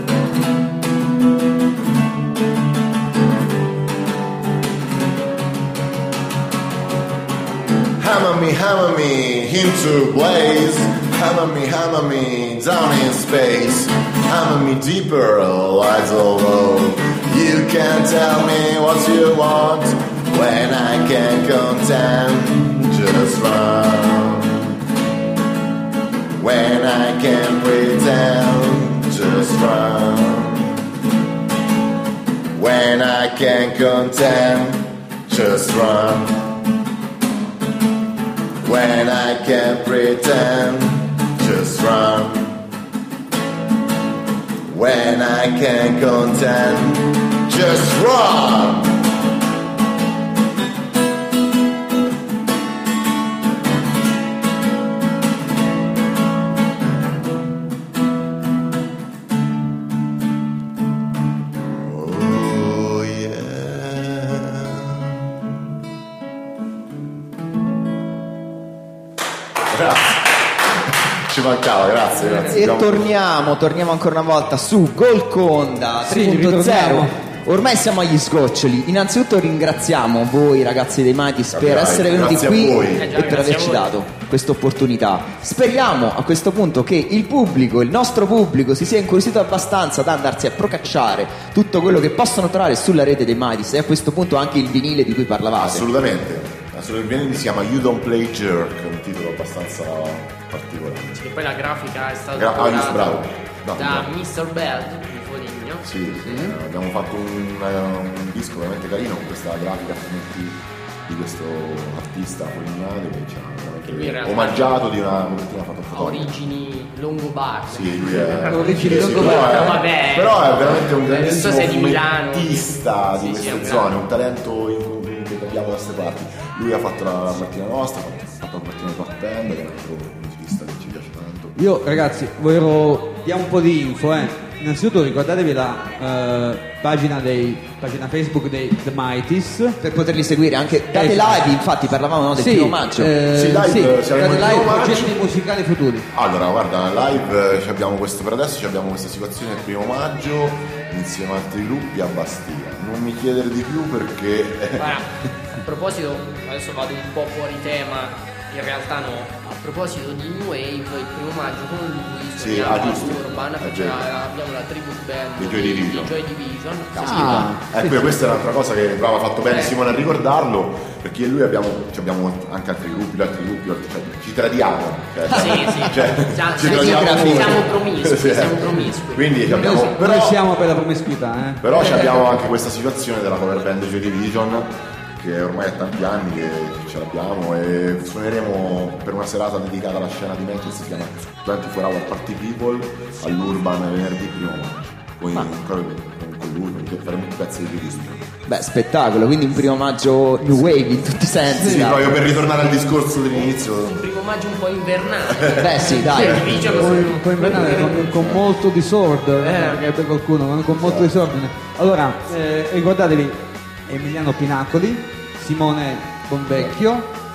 Hammer me, hammer me into blaze. Hammer me, hammer me down in space. Hammer me deeper, lights all low. You can tell me what you want. When I can't contend, just run. When I can't pretend, just run. When I can't contend, just run. When I can't pretend, just run. When I can't contend, just run. Oh yeah. Grazie. Ci mancava, grazie, grazie. E Abbiamo- torniamo, torniamo ancora una volta su Golconda Sì, tre punto zero. ritorniamo. Ormai siamo agli sgoccioli. Innanzitutto ringraziamo voi ragazzi dei Mighties per Capirai, essere venuti grazie a qui voi. Eh già, e per grazie averci a voi. dato questa opportunità. Speriamo a questo punto che il pubblico, il nostro pubblico, si sia incuriosito abbastanza da andarsi a procacciare tutto quello che possono trovare sulla rete dei Mighties e a questo punto anche il vinile di cui parlavate. Assolutamente. Assolutamente. Il venerdì si chiama You Don't Play Jerk, un titolo abbastanza particolare. E poi la grafica è stata Gra- ah, curata bravo. No, da bravo. mister Bell di Foligno. Sì, eh, abbiamo fatto un, eh, un disco veramente carino con questa grafica a fumetti di questo artista polignano che ci ha Che lui in veramente realtà omaggiato di una copertina fatta Ha fotografica. origini longobarde. Sì, lui è Origini sì, sì, longobarde. però, è, Vabbè. però è veramente un Non so grandissimo se è di Milano. fumettista di Sì, sì, è queste un zone, grande. un talento in- che abbiamo da queste parti. Lui ha fatto la copertina nostra, ha fatto la copertina di Partenda, che è un altro musicista che ci piace tanto. Io ragazzi volevo diamo un po' di info, eh. Innanzitutto ricordatevi la eh, pagina dei pagina Facebook dei The Mighties. Per poterli seguire anche date Esatto. live, infatti parlavamo no, del Sì, primo maggio. eh, Sì, live, sì, siamo date il live primo maggio. progetti musicali futuri. Allora, guarda, live eh, ci abbiamo questo per adesso, ci abbiamo questa situazione il primo maggio insieme a altri gruppi a Bastia. Non mi chiedere di più perché Guarda, a proposito, adesso vado un po' fuori tema, in realtà no. A proposito di New Wave, il primo maggio con lui Sì, suoniamo ah, giusto. all'Urban, È facciamo- vero. abbiamo la tribute band Dei Joy Division. di Joy Division. Ah, ecco, questa è un'altra cosa che bravo, ha fatto bene Eh. Simone a ricordarlo, perché io e lui abbiamo, ci abbiamo anche altri gruppi, altri gruppi, altri- cioè, ci tradiamo. Cioè, Sì, sì. cioè, Siamo- ci siamo- tradiamo siamo pure. promiscui, Sì. siamo promiscui. Quindi ci Noi, abbiamo, noi però, siamo per la promiscuità, eh. però ci abbiamo anche questa situazione della cover band Joy Division, che ormai è tanti anni che ce l'abbiamo e suoneremo per una serata dedicata alla scena di Memphis, si chiama ventiquattro Hour Party People all'Urban venerdì primo maggio. Poi con, con lui perché faremo un pezzo di disco. Beh, spettacolo, quindi un primo maggio new wave in tutti i sensi. Sì, dai. proprio per ritornare al discorso dell'inizio. Un primo maggio un po' invernale. Beh sì, dai. Joy Division Poi, così- poi invernale con, con molto disordine, eh, per qualcuno, con, con molto disordine. Allora, eh, ricordatevi Emiliano Pinacoli, Simone Bonvecchio,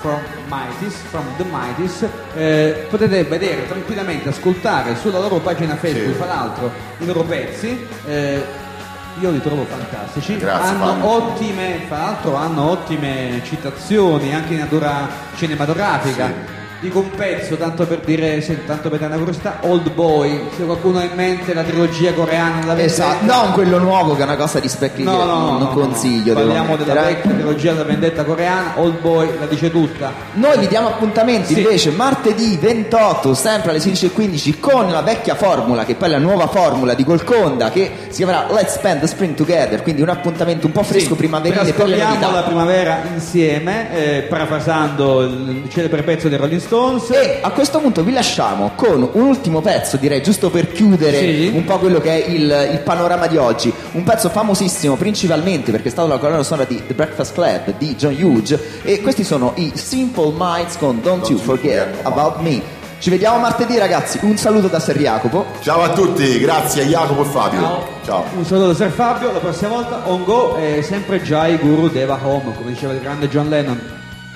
from Mighties, from the Mighties, eh, potete vedere tranquillamente, ascoltare sulla loro pagina Facebook, Sì. fra l'altro, i loro pezzi. eh, io li trovo fantastici. Grazie, hanno Fabio. ottime, fra l'altro hanno ottime citazioni anche in natura cinematografica. Sì. Dico un pezzo, tanto per dire, se- tanto per dare una curiosità, Old Boy, se qualcuno ha in mente la trilogia coreana della Esatto, vendetta. non quello nuovo che è una cosa di specchi No, che no, no, non no, consiglio. no. devo Parliamo della ammettere. vecchia trilogia della vendetta coreana. Old Boy la dice tutta. Noi vi diamo appuntamenti Sì. invece martedì ventotto, sempre alle sedici e quindici, con la vecchia formula, che poi è la nuova formula di Golconda, che si chiamerà Let's Spend the Spring Together, quindi un appuntamento un po' fresco, Sì, primaverile per le trascorriamo novità. la primavera insieme, eh, parafrasando il celebre pezzo dei Rolling Stones. E a questo punto vi lasciamo con un ultimo pezzo, direi, giusto per chiudere Sì. un po' quello che è il, il panorama di oggi. Un pezzo famosissimo principalmente perché è stato la colonna sonora di The Breakfast Club di John Hughes, e questi sono i Simple Minds con Don't, You Forget About Me. Ci vediamo martedì, ragazzi. Un saluto da Ser Jacopo. Ciao a tutti, grazie a Jacopo e Fabio. Ciao. Un saluto da Ser Fabio, la prossima volta on go è sempre Jai Guru Deva Home, come diceva il grande John Lennon.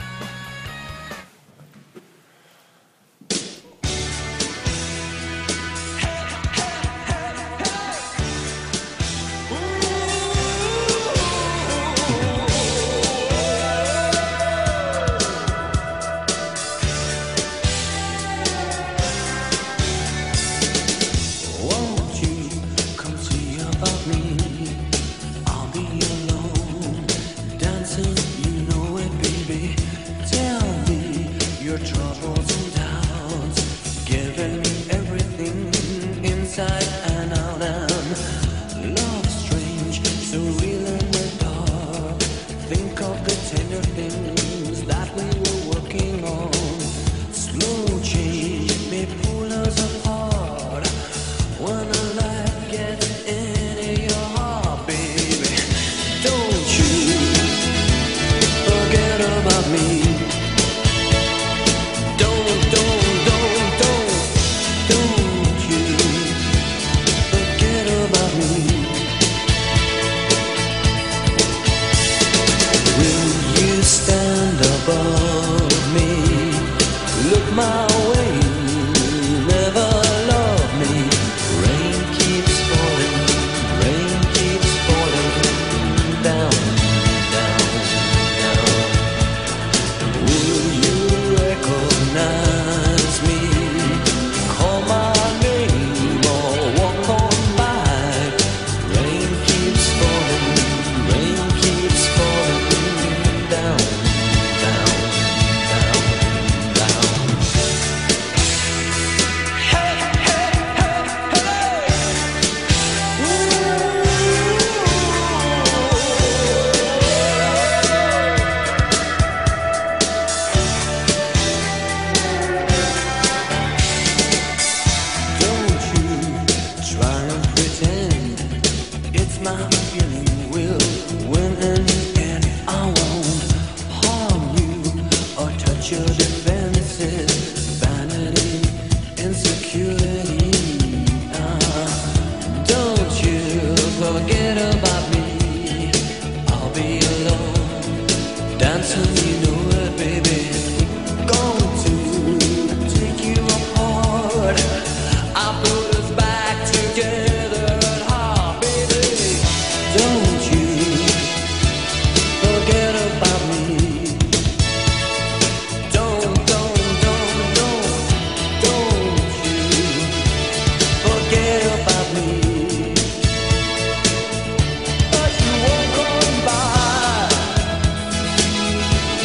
Won't you come see about me? I'll be alone, dancing, you know it, baby. Tell me your troubles and doubts, giving me everything inside and out. And love strange, so real in the dark. Think of the tender things that we were working on. Slow change may pull us apart. When a life gets into your heart, baby, don't you forget about me. Don't, don't, don't, don't, don't you forget about me. Will you stand above me? Look my way, never love me. Rain keeps falling, rain keeps falling down, down, down. Will you recognize me? Call my name or walk on by. Rain keeps falling, rain keeps falling down, down, down, down. Hey, hey, hey, hey. Don't you try and pretend it's my feeling will win in the end. I won't harm you or touch your defenses, vanity, insecurity. Uh, don't you forget about me. I'll be alone, dancing, you know it, baby. Going to take you apart. I put us back together at heart, baby. Don't you forget about me. Don't, don't, don't, don't, don't you forget about me. As you walk on by,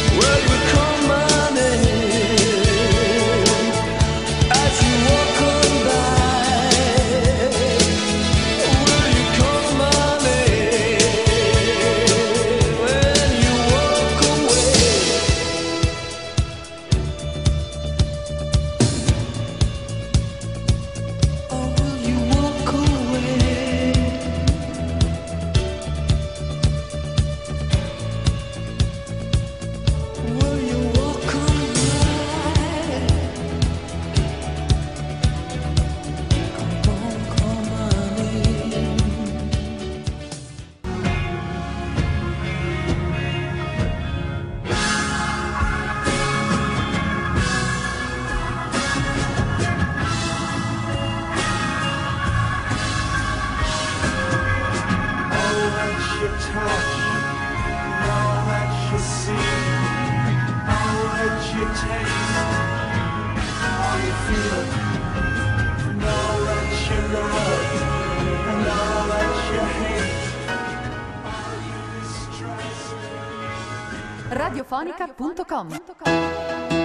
see, I'll let you taste all you feel, and I'll let you love, and I'll let you hate, all you distrust. radiofonica punto com